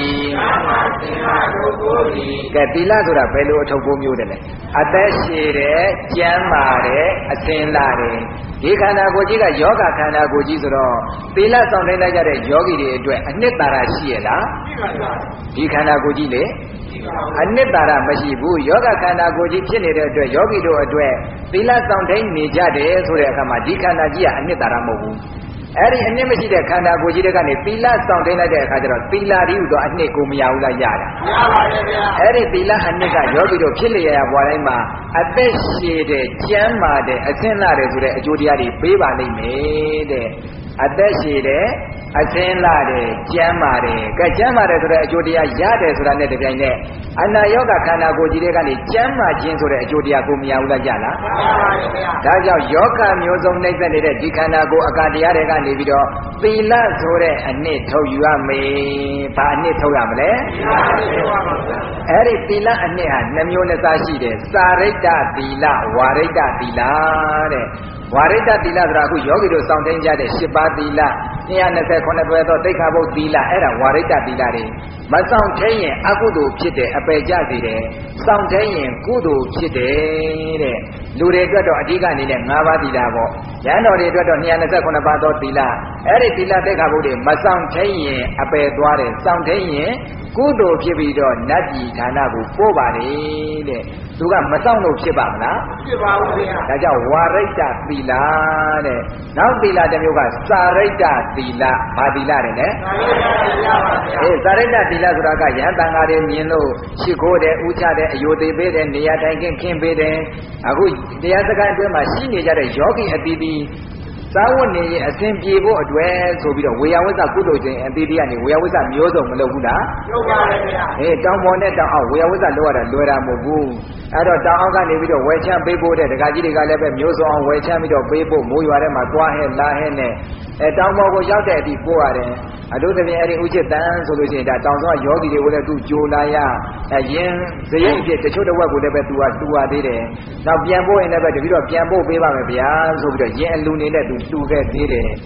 ကဲသီလဆိုတာဘယ်လိုအထုတ်ဖို့မျိုးတယ်လဲအသက်ရှိတဲ့ကျမ်းမာတဲ့အစင်လာတယ်ဒီခန္ဓာကိုယ်ကြီးကယောဂခန္ဓာကိုယ်ကြီးဆိုတော့သီလဆောင်တိုင်းလိုက်ကြတဲ့ယောဂီတွေအတွက်အနှစ်သာရရှိရလားရှိပါပါဒီခန္ဓာကိုယ်ကြီးလေအနှစ်သာရမရှိဘူးယောဂခန္ဓာကိုယ်ကြီးဖြစ်နေတဲ့အတွက်ယောဂီတို့အတွက်သီလဆောင်တိုင်းနေကြတယ်ဆိုတဲ့အခါမှာဒီခန္ဓာကြီးကအနှစ်သာရမဟုတ်ဘူးအဲ့ဒီအနှစ်မရှိတဲ့ခန္ဓာကိုယ်ကြီးတွေကနေသီလဆောင်တိုင်းလိုက်တဲ့အခါကျတော့သီလဒီဥသောအနှစ်ကိုမရဘူးလားရတာမရပါဘူးဗျာအဲ့ဒီသီလအနှစ်ကယောဂီတို့ဖြစ်လျက်ဘွားတိုင်းမှာအသက်ရှည်တဲ့ကျမ်းမာတဲ့အစင်းလာတယ်ဆိုတဲ့အကျိုးတရားတွေပေးပါလိမ့်မယ်တဲ့အသက်ရှည်တဲ့အစင်းလာတယ်ကျမ်းမာတယ်ကဲကျမ်းမာတယ်ဆိုတဲ့အကျိုးတရားရတယ်ဆိုတာနဲ့တပြိုင်နက်အနာယောဂခန္ဓာကိုယ်ကြီးတွေကနေကျမ်းမာခြင်းဆိုတဲ့အကျိုးတရားကိုမရဘူးလားကြလားမရပါဘူးဗျာဒါကြောင့်ယောဂမျိုးစုံနှိမ့်သက်နေတဲ့ဒီခန္ဓာကိုယ်အကာတရားတွေကနေပြီးတော့သီလဆိုတဲ့အနှစ်ထုတ်ယူရမယ်ဘာအနှစ်ထုတ်ရမလဲအဲ့ဒီသီလအနှစ်ဟာ2မျိုးနဲ့စားရှိတယ်စာရိတ္တသီလဝါရိတ္တသီလတဲ့ဝါရိတ္တသီလဆိုတာအခုယောဂီတို့စောင့်သိမ်းကြတဲ့10ပါးသီလ229တွဲသောတိခါဘုတ်သီလအဲ့ဒါဝါရိတ္တသီလတွေမဆောင်ထင်းရင်အကုသိုလ်ဖြစ်တယ်အပယ်ကျစေတယ်စောင့်ထင်းရင်ကုသိုလ်ဖြစ်တယ်တဲ့လူတွေအတွက်တော့အဓိကအနေနဲ့5ပါးသီလပေါ့ရဟန်းတော်တွေအတွက်တော့229ပါးသောသီလအဲ့ဒီသီလတိခါဘုတ်တွေမဆောင်ထင်းရင်အပယ်သွားတယ်စောင့်ထင်းရင်ကုသိုလ်ဖြစ်ပြီးတော့နတ်ပြည်ဌာနကိုပို့ပါတယ်တဲ့သူကမဆောင်လို့ဖြစ်ပါမလားဖြစ်ပါဘူးခင်ဗျာဒါကြောင့်ဝါရိတ္တသီလတဲ့နောက်သီလတစ်မျိုးကစာရိတ္တသီလဘာသီလတဲ့လဲစာရိတ္တသီလဆိုတာကယဟန်တန်ဃာတွေမြင်လို့ရှိခိုးတယ်ဥချတယ်အယုသေးပေးတယ်နေရာထိုင်ခင်းပေးတယ်အခုတရားစခန်းအတွင်းမှာရှိနေကြတဲ့ယောဂီအသီးသီးသာဝနေရင်အစဉ်ပြေဖို့အတွက်ဆိုပြီးတော့ဝေယဝစ္စကုသိုလ်ခြင်းအသီးသီးကနေဝေယဝစ္စမျိုးစုံမလုပ်ဘူးလားလုပ်ပါလေဗျာတောင်ပေါ်နဲ့တောင်အောက်ဝေယဝစ္စလုပ်ရတာလွယ်တာမဟုတ်ဘူးအဲ့တော့တောင်အောက်ကနေပြီးတော့ဝယ်ချမ်းပေးဖို့တဲ့ဒကာကြီးတွေကလည်းပဲမျိုးစုံအောင်ဝယ်ချမ်းပြီးတော့ပေးဖို့မိုးရွာထဲမှာသွားဟဲ့လာဟဲ့နဲ့တောင်ပေါ်ကိုရောက်တဲ့အထိပို့ရတယ်အထူးသဖြင့်အဲ့ဒီဥချစ်တန်းဆိုလို့ရှိရင်ဒါတောင်ဆောင်ယောဂီတွေကိုလည်းသူကြိုလာရရင်ဇရိတ်အဖြစ်တချို့တစ်ဝက်ကိုလည်းပဲသူကတူရသေးတယ်နောက်ပြန်ပို့ရင်လည်းပဲတပည့်တော့ပြန်ပို့ပေးပါမယ်ဗျာဆိုပြီးတော့ရင်အလူနေနဲ့သူတူခဲ့သေးတယ်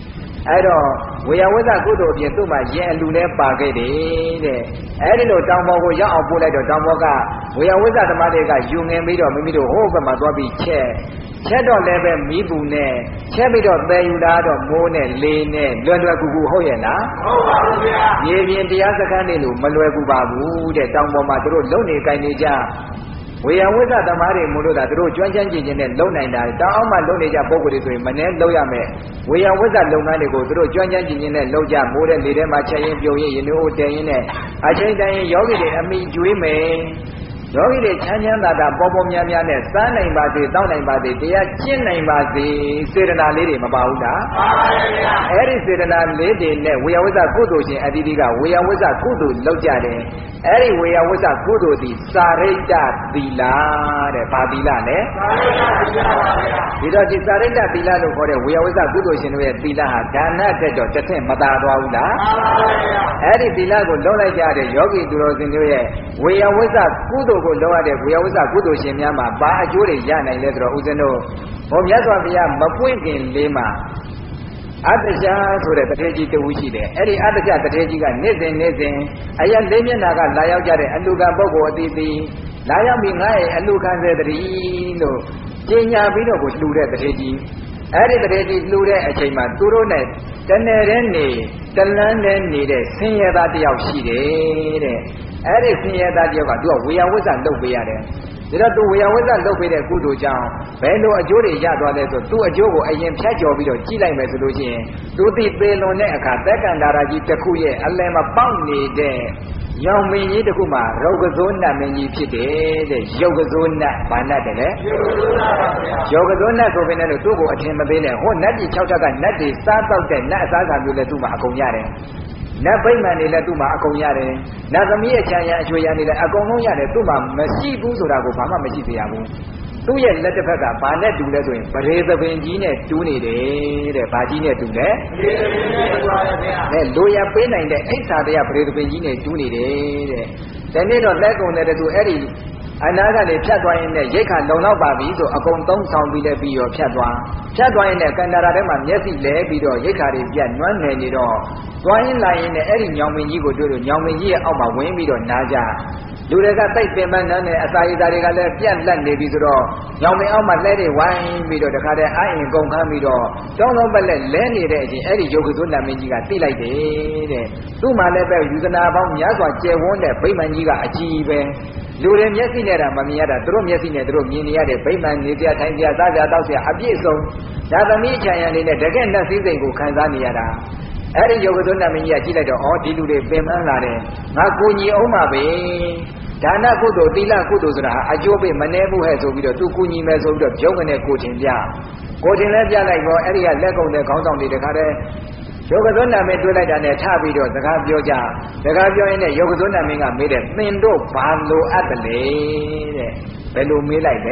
အဲ့တော့ဝေယဝိဇ္ဇကုသိုလ်အပြင်သူ့မှာယင်အလူနဲ့ပါခဲ့တယ်တဲ့အဲ့ဒီလိုတောင်ပေါ်ကိုရောက်အောင်ပို့လိုက်တော့တောင်ပေါ်ကဝေယဝိဇ္ဇသမားတွေကယူငင်ပြီးတော့မိမိတို့ဟိုးဘက်မှာသွားပြီးချက်တော့လည်းပဲမီးပူနဲ့ချက်ပြီးတော့သယ်ယူလာတော့မိုးနဲ့လေနဲ့လွယ်လွယ်ကူကူဟုတ်ရဲ့လားဟုတ်ပါဘူးဗျာမြေပြင်တရားစခန်းတွေလို့မလွယ်ကူပါဘူးတဲ့တောင်ပေါ်မှာသူတို့လုံနေကြနေကြဝေယဝိဇ္ဇသမားတွေမို့လို့ဒါသူတို့ကျွမ်းကျင်ကျင်နဲ့လုံနိုင်တာတောင်အောင်မှလုံနေကြပုံကိုယ်တွေဆိုရင်မနှဲလုံရမယ်ဝေယဝိဇ္ဇလုပ်ငန်းတွေကိုသူတို့ကျွမ်းကျင်ကျင်နဲ့လုံကြမိုးတဲ့လေထဲမှာချက်ရင်ပြုံရင်ရင်တို့တဲရင်နဲ့အချိန်တိုင်းယောဂီတွေအမိကျွေးမယ်ယောဂီတွေချမ်းချမ်းသာသာပေါ်ပေါ်များများနဲ့စားနိုင်ပါစေတောင်းနိုင်ပါစေတရားကျင့်နိုင်ပါစေစေတနာလေးတွေမပါဘူးလားပါပါဗျာအဲ့ဒီစေတနာလေးတွေနဲ့ဝေယဝိဇ္ဇကုသိုလ်ရှင်အတိတိကဝေယဝိဇ္ဇကုသိုလ်လုပ်ကြတယ်အဲ့ဒီဝေယဝိဇ္ဇကုသိုလ်သည်စာရိတ္တသီလတဲ့ဗာသီလနဲ့စာရိတ္တသီလပါဗျာဒီတော့ဒီစာရိတ္တသီလလို့ခေါ်တဲ့ဝေယဝိဇ္ဇကုသိုလ်ရှင်တို့ရဲ့သီလဟာဒါနတက်တော့တစ်ထက်မသာသွားဘူးလားပါပါဗျာအဲ့ဒီသီလကိုလုံးလိုက်ကြတဲ့ယောဂီသူတော်စင်တို့ရဲ့ဝေယဝိဇ္ဇကုသိုလ်ကိုလုံးရတဲ့ဝေယဝိဇ္ဇကုသိုလ်ရှင်များမှာဘာအကျိုးတွေရနိုင်လဲဆိုတော့ဦးဇင်းတို့ဟောမြတ်စွာဘုရားမပွင့်ခင်လေးမှာအတ္တရှာဆိုတဲ့တထေကြီးတူရှိတယ်အဲ့ဒီအတ္တရှာတထေကြီးကနေ့စဉ်အရက်လေးမျက်နာကလာရောက်ကြတဲ့အလူကပုဂ္ဂိုလ်အသီးသီးလာရောက်ပြီးငါ့ရဲ့အလူခံစေတည်းလို့ကျင်ညာပြီးတော့ကိုလှူတဲ့တထေကြီးအဲ့ဒီတထေကြီးလှူတဲ့အချိန်မှာသူတို့နဲ့တနယ်တဲ့နေတလန်းတဲ့နေတဲ့ဆင်းရဲသားတယောက်ရှိတယ်တဲ့အဲ့ဒီဆင်းရဲသားတယောက်ကသူကဝေယဝိဇ္ဇလုပ်ပေးရတယ်ဒါတော့သူဝေယဝိဇ္ဇလုပ်ပေးတဲ့ကုသိုလ်ကြောင့်ဘယ်လိုအကျိုးတွေရသွားလဲဆိုသူ့အကျိုးကိုအရင်ဖြတ်ကျော်ပြီးတော့ကြည့်လိုက်မယ်ဆိုလို့ရှိရင်သူသိပေလွန်တဲ့အခါသက္ကန္တာရာကြီးတစ်ခုရဲ့အလယ်မှာပေါက်နေတဲ့ရောင်မင်းကြီးတစ်ခုမှာရုပ်ကစိုးနတ်မင်းကြီးဖြစ်တယ်တဲ့ရုပ်ကစိုးနတ်ဘာနတ်တယ်လဲရုပ်ကစိုးနတ်ဆိုပေမဲ့လို့သူ့ကိုအထင်မသေးနဲ့ဟိုနတ်ကြီး6ထက်ကနတ်တွေစားတော့တဲ့နတ်အစားအစာမျိုးလည်းသူ့မှာအကုန်ရတယ်နတ်ဗိမာန်တွေလည်းသူ့မှာအကုန်ရတယ်နတ်သမီးရဲ့ခြံရံအချွေရံတွေလည်းအကုန်လုံးရတယ်သူ့မှာမရှိဘူးဆိုတာကိုဘာမှမရှိစေရဘူးသူ့ရဲ့လက်တစ်ဖက်ကဘာနဲ့တူလဲဆိုရင်ပရေသပင်ကြီးနဲ့တူးနေတယ်တဲ့ဘာကြီးနဲ့တူလဲပရေသပင်ကြီးနဲ့တူပါရဲ့ဗျာအဲလိုရပေးနိုင်တဲ့အိဋ္ဌာတရားပရေသပင်ကြီးနဲ့တူးနေတယ်တဲ့ဒီနေ့တော့လက်ကုန်တဲ့သူအဲ့ဒီအနာကနေဖြတ်သွားရင်လည်းရိတ်ခါလုံလောက်ပါပြီဆိုအကုန်သုံးဆောင်ပြီးလည်းပြီးရောဖြတ်သွားရင်လည်းကန္တာရာထဲမှာမျက်စိလဲပြီးတော့ရိတ်ခါတွေပြတ်နွမ်းနေနေတော့သွားရင်လာရင်လည်းအဲ့ဒီညောင်မင်းကြီးကိုတွေ့လို့ညောင်မင်းကြီးရဲ့အောက်မှာဝင်ပြီးတော့နားကြလူတွေကတိတ်ပင်ပန်းနေအစာရည်သားတွေကလည်းပြတ်လက်နေပြီဆိုတော့ညောင်မင်းအောက်မှာလဲတွေဝိုင်းပြီးတော့တခါတည်းအရင်ကုန်ခန်းပြီးတော့တောင်းတော့ပက်လက်လဲနေတဲ့အချိန်အဲ့ဒီရုပ်ကစိုးနတ်မင်းကြီးကသိလိုက်တယ်တဲ့သူ့မှာလည်းပဲယူဇနာပေါင်းများစွာကျယ်ဝန်းတဲ့ဗိမာန်ကြီးကအကြီးပဲလူတွေမျက်စိနဲ့တာမမြင်ရတာသူတို့မျက်စိနဲ့သူတို့မြင်နေရတဲ့ဗိမာန်နေပြထိုင်ပြစားပြတောက်ပြအပြည့်စုံဒါသမီးချံရံနေတဲ့တကယ်နတ်စည်းစိမ်ကိုခံစားနေရတာအဲ့ဒီယောဂဇုနတ်မင်းကြီးကကြည့်လိုက်တော့ဩဒီလူတွေပင်ပန်းလာတယ်ငါကိုညီအောင်ပါပဲဒါနကုသိုလ်သီလကုသိုလ်ဆိုတာအကျိုးပေးမနှဲဘူးဟဲ့ဆိုပြီးတော့သူကူညီမယ်ဆိုပြီးတော့ပြုံးကနေကိုတင်ပြလည်းပြလိုက်တော့အဲ့ဒီကလက်ကုံတဲ့ခေါင်းဆောင်တွေတခါတည်းယောဂဇုနတ်မင်းတွေ့လိုက်တာနဲ့ထပြီးတော့စကားပြောကြစကားပြောရင်းနဲ့ယောဂဇုနတ်မင်းကမေးတယ်သင်တို့ဘာလိုအပ်တယ်လဲတဲ့ဘယ်လိုမေးလိုက်လဲ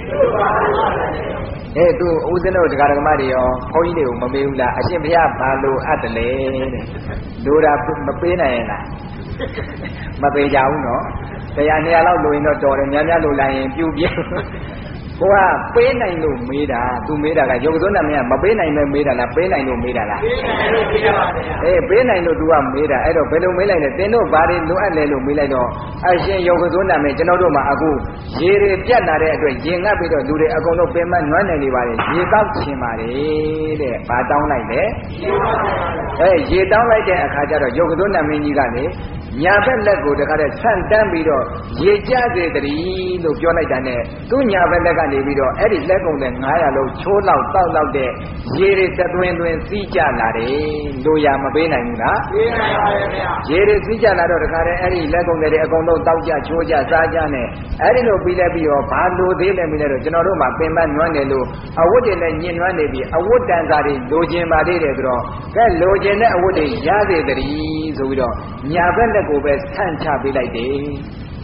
သူဦးဇင်းတို့တရားဓမ္မတွေရောဘုန်းကြီးတွေကိုမမေးဘူးလားအရှင်ဘုရားဘာလိုအပ်တယ်လဲတဲ့လိုတာမပေးနိုင်ရင်လားမပေးကြဘူးနော်တရား200လောက်လိုရင်တော့တော်တယ်များများလိုလိုက်ရင်ပြူပြဲကိုကပေးနိုင်လို့မေးတာသူမေးတာကယောဂဇုနတ်မင်းကမပေးနိုင်ပဲမေးတာလားပေးနိုင်လို့မေးတာလားပေးနိုင်လို့မေးတာပါဗျာပေးနိုင်လို့ तू ကမေးတာအဲ့တော့ဘယ်လိုမေးလိုက်လဲသင်တို့ဘာတွေလိုအပ်လဲလို့မေးလိုက်တော့အရှင်ယောဂဇုနတ်မင်းကျွန်တော်တို့မှာအခုရေတွေပြတ်လာတဲ့အတွက်ရင်ငတ်ပြီးတော့လူတွေအကုန်လုံးပင်မနွမ်းနေနေပါတယ်ရေတောက်ချင်ပါတယ်တဲ့ဘာတောင်းလိုက်လဲရေတောင်းလိုက်တဲ့အခါကျတော့ယောဂဇုနတ်မင်းကြီးကလေညာဘက်လက်ကိုတခါတည်းဆန့်တန်းပြီးတော့ရေကျစေတည်းလို့ပြောလိုက်တာနဲ့သူ့ညာဘက်လက်ကနေပြီးတော့အဲ့ဒီလက်ကုံတဲ့900လုံးချိုးလောက်တောက်လောက်တဲ့ရေတွေသသွင်းစီးကြလာတယ်လိုရာမပေးနိုင်ဘူးလားပေးနိုင်ပါရဲ့ဗျာရေတွေစီးကြလာတော့တခါတည်းအဲ့ဒီလက်ကုံတွေအကုန်လုံးတောက်ကြချိုးကြစားကြနဲ့အဲ့ဒီလိုပြီးလဲပြီးတော့ဘာလိုသေးလဲမင်းလဲတော့ကျွန်တော်တို့မှာပင်မနွမ်းနေလို့အဝတ်တွေနဲ့ညင်နွမ်းနေပြီးအဝတ်တန်စာတွေလိုချင်ပါသေးတယ်ဆိုတော့ကဲလိုချင်တဲ့အဝတ်တွေရစေတည်းဆိုပြီးတော့ညာဘက်လက်ကိုပဲဆန့်ချပေးလိုက်တယ်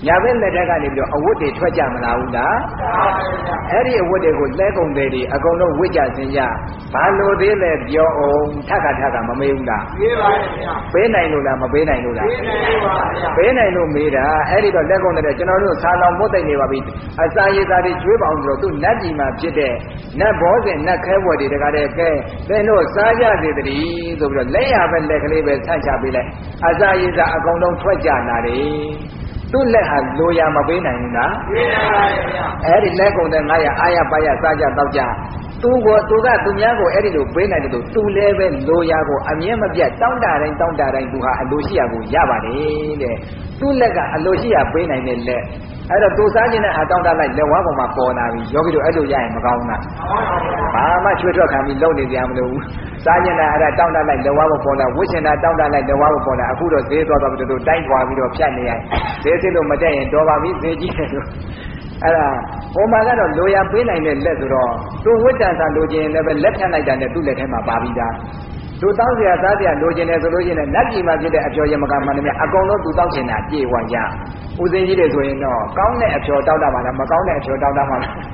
ညာဘက်လက်ထက်ကနေပြီးတော့အဝတ်တွေထွက်ကြမလားဘူးလားအဲ့ဒီအဝတ်တွေကိုလဲကုန်တယ်ဒီအကုန်လုံးဝစ်ကြစင်ကြဘာလို့သေးလဲပြောအောင်ထက်ကမမေးဘူးလားမေးပါရဲ့ဗျာပေးနိုင်လို့လားမပေးနိုင်လို့လားပေးနိုင်ပါဗျာပေးနိုင်လို့မေးတာအဲ့ဒီတော့လက်ကုန်တဲ့ကျွန်တော်တို့ဆာလောင်မို့တိတ်နေပါပြီအစာရည်သားတွေကျွေးပါအောင်ဆိုတော့သူနတ်ပြည်မှာဖြစ်တဲ့နတ်ဘောဇင်နတ်ခဲဘွယ်တွေတကားတဲ့ကဲသင်တို့စားကြသေးတည်းဆိုပြီးတော့လက်ရပဲလက်ကလေးပဲဆန့်ချပေးလိုက်အစာရည်သားအကုန်လုံးထွက်ကြလာတယ်သူ့လက်ဟာလိုရာမပေးနိုင်ဘူးလားပေးနိုင်ပါရဲ့ဗျာအဲ့ဒီလက်ကုန်တဲ့900အာရပါရစားကြတောက်ကြသူကသူများကိုအဲ့ဒီလိုပေးနိုင်တယ်လို့သူလည်းပဲလိုရာကိုအမြဲမပြတ်တောင်းတတိုင်းသူဟာအလိုရှိရာကိုရပါတယ်တဲ့သူ့လက်ကအလိုရှိရာပေးနိုင်တဲ့လက်အဲ့တော့သူစားခြင်းနဲ့အတောင်းတလိုက်လက်ဝါးပေါ်မှာပေါ်လာပြီယောဂီတို့အဲ့လိုရရင်မကောင်းဘူးဘာမှချွေထွက်ခံပြီးလုံနေကြမလို့ဘူးစားခြင်းနဲ့အဲ့ဒါတောင်းတလိုက်လက်ဝါးပေါ်ပေါ်လာဝိရှင်တာတောင်းတလိုက်လက်ဝါးပေါ်ပေါ်လာအခုတော့ဈေးသွားပြီးတို့တိုင်းသွားပြီးတော့ဖြတ်နေရဈေးစစ်လို့မတက်ရင်တော်ပါပြီဈေးကြီးတယ်လို့အဲ့ဒါဟိုမှာကတော့လိုရာပေးနိုင်တဲ့လက်ဆိုတော့သူဝိတ္တန်စာလိုချင်လည်းပဲလက်ဖြတ်လိုက်တာနဲ့သူ့လက်ထဲမှာပါပြီးသားသူတောင်းเสียသားเสียလိုချင်တယ်ဆိုလို့ရှိရင်နတ်ပြည်မှာဖြစ်တဲ့အဖျော်ရမကမှန်တယ်အကုန်လုံးသူတောင်းချင်တာပြေဝကြဦးစင်းကြီးတွေဆိုရင်တော့ကောင်းတဲ့အဖျော်တောက်တာပါလားမကောင်းတဲ့အဖျော်တောက်တာပါလား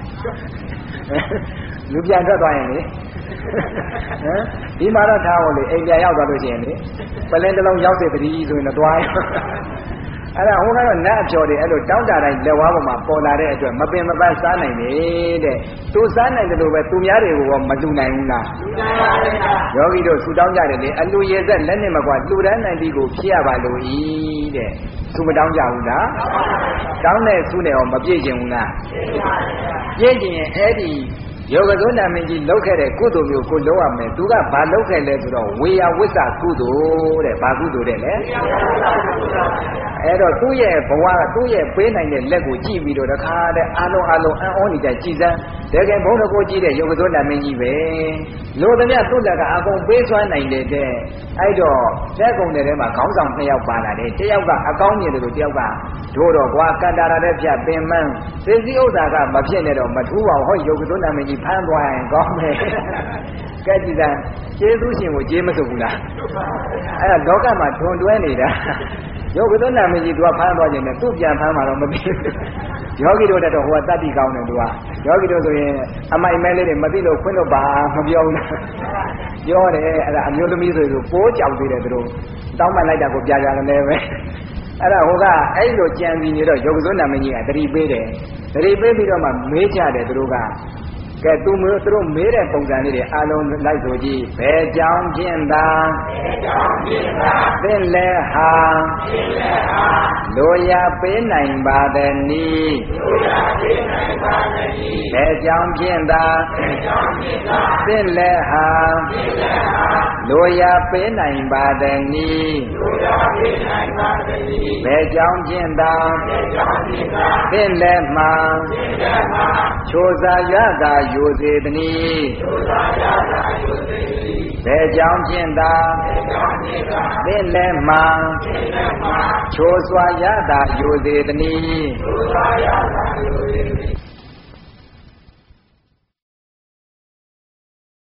လူပြန်ထွက်သွားရင်လေဟမ်ဒီမှာတော့ထားဖို့လေအိမ်ပြန်ရောက်သွားလို့ရှိရင်လေပလင်းတစ်လုံးရောက်တဲ့တတိဆိုရင်တော့သွားရအဲ့ဒါဟိုကတော့နတ်အဖျော်တွေအဲ့လိုတောင်းတတိုင်းလက်ဝါးပေါ်မှာပေါ်လာတဲ့အတွက်မပင်မပန်းစားနိုင်လေတဲ့သူစားနိုင်တယ်လို့ပဲသူများတွေကိုရောမလူနိုင်ဘူးလားလူနိုင်ပါဘူးယောဂီတို့ဆူတောင်းကြတယ်လေအလူရည်သက်လက်နဲ့မကွာလူတန်းနိုင်ပြီးကိုဖြစ်ရပါလို့ဤတဲ့သူမတောင်းကြဘူးလားတောင်းတဲ့ဆူနဲ့ရောမပြည့်ကျင်ဘူးလားပြည့်ကျင်ရင်အဲ့ဒီယောဂဇုနာမင်းကြီးလောက်ခဲ့တဲ့ကုသိုလ်မျိုးကိုလုံးရမယ်သူကဘာလောက်ခဲ့လဲဆိုတော့ဝေယဝိသကုသိုလ်တဲ့ဘာကုသိုလ်တဲ့လဲအဲ့တော့သူ့ရဲ့ဘဝသူ့ရဲ့ပေးနိုင်တဲ့လက်ကိုကြည့်ပြီးတော့တခါတည်းအာလုံးအံ့ဩနေကြကြည်စမ်းတကယ်ဘုန်းတော်ကိုကြည့်တဲ့ယောဂဇုနာမင်းကြီးပဲလို့သမျှသူ့လက်ကအကုန်ပေးစွမ်းနိုင်တဲ့အဲ့တော့လက်ကုန်တဲ့ထဲမှာခေါင်းဆောင်2ယောက်ပါလာတယ်တစ်ယောက်ကအကောင်းမြင်တယ်လို့တစ်ယောက်ကတို့တော့ကွာကန္တာရတဲ့ဖြတ်ပင်မန်းစေစည်းဥစ္စာကမဖြစ်နဲ့တော့မထူးပါဘူးဟောယောဂဇုနာမင်းကြီးဖမ်းသွားရင်ကောင်းမယ်ကဲကြည်စမ်းကျေးဇူးရှင်ကိုကျေးမစုဘူးလားအဲ့ဒါလောကမှာထွန်တွဲနေတာယောဂီတို့နာမည်ကြီးသူကဖမ်းသွားခြင်းနဲ့သူ့ပြန်ဖမ်းမှာတော့မသိဘူးယောဂီတို့တော့ဟိုကတတ်တိကောင်းတယ်သူကယောဂီတို့ဆိုရင်အမိုက်မဲလေးတွေမသိလို့ခွင့်လို့ပါမပြောဘူးလားပြောတယ်အဲ့ဒါအမျိုးသမီးဆိုရင်ပိုးကြောက်သေးတယ်သူတို့တောင်းပန်လိုက်တာကိုပြကြတယ်လည်းပဲအဲ့ဒါဟိုကအဲ့လိုကြံစီနေတော့ယောဂီတို့နာမည်ကြီးကတတိပေးတယ်တတိပေးပြီးတော့မှမေးကြတယ်သူတို့ကကဲသူတို့မေးတဲ့ပုံစံလေးတွေအလုံးလိုက်ဆိုကြည့်ဘယ်ကြောင့်ဖြင့်သာသင်လဲဟာလိုရာပေးနိုင်ပါသည်နီဘယ်ကြောင့်ဖြင့်သာသင်လဲဟာလိုရာပေးနိုင်ပါသည်နီဘယ်ကြောင့်ဖြင့်သာသင်လဲမှာချိုးစားရတာယူစေတနီဘယ်ကြောင့်ဖြင့်သာသင်လည်းမှချိုးစွာရတာယူစေတနီ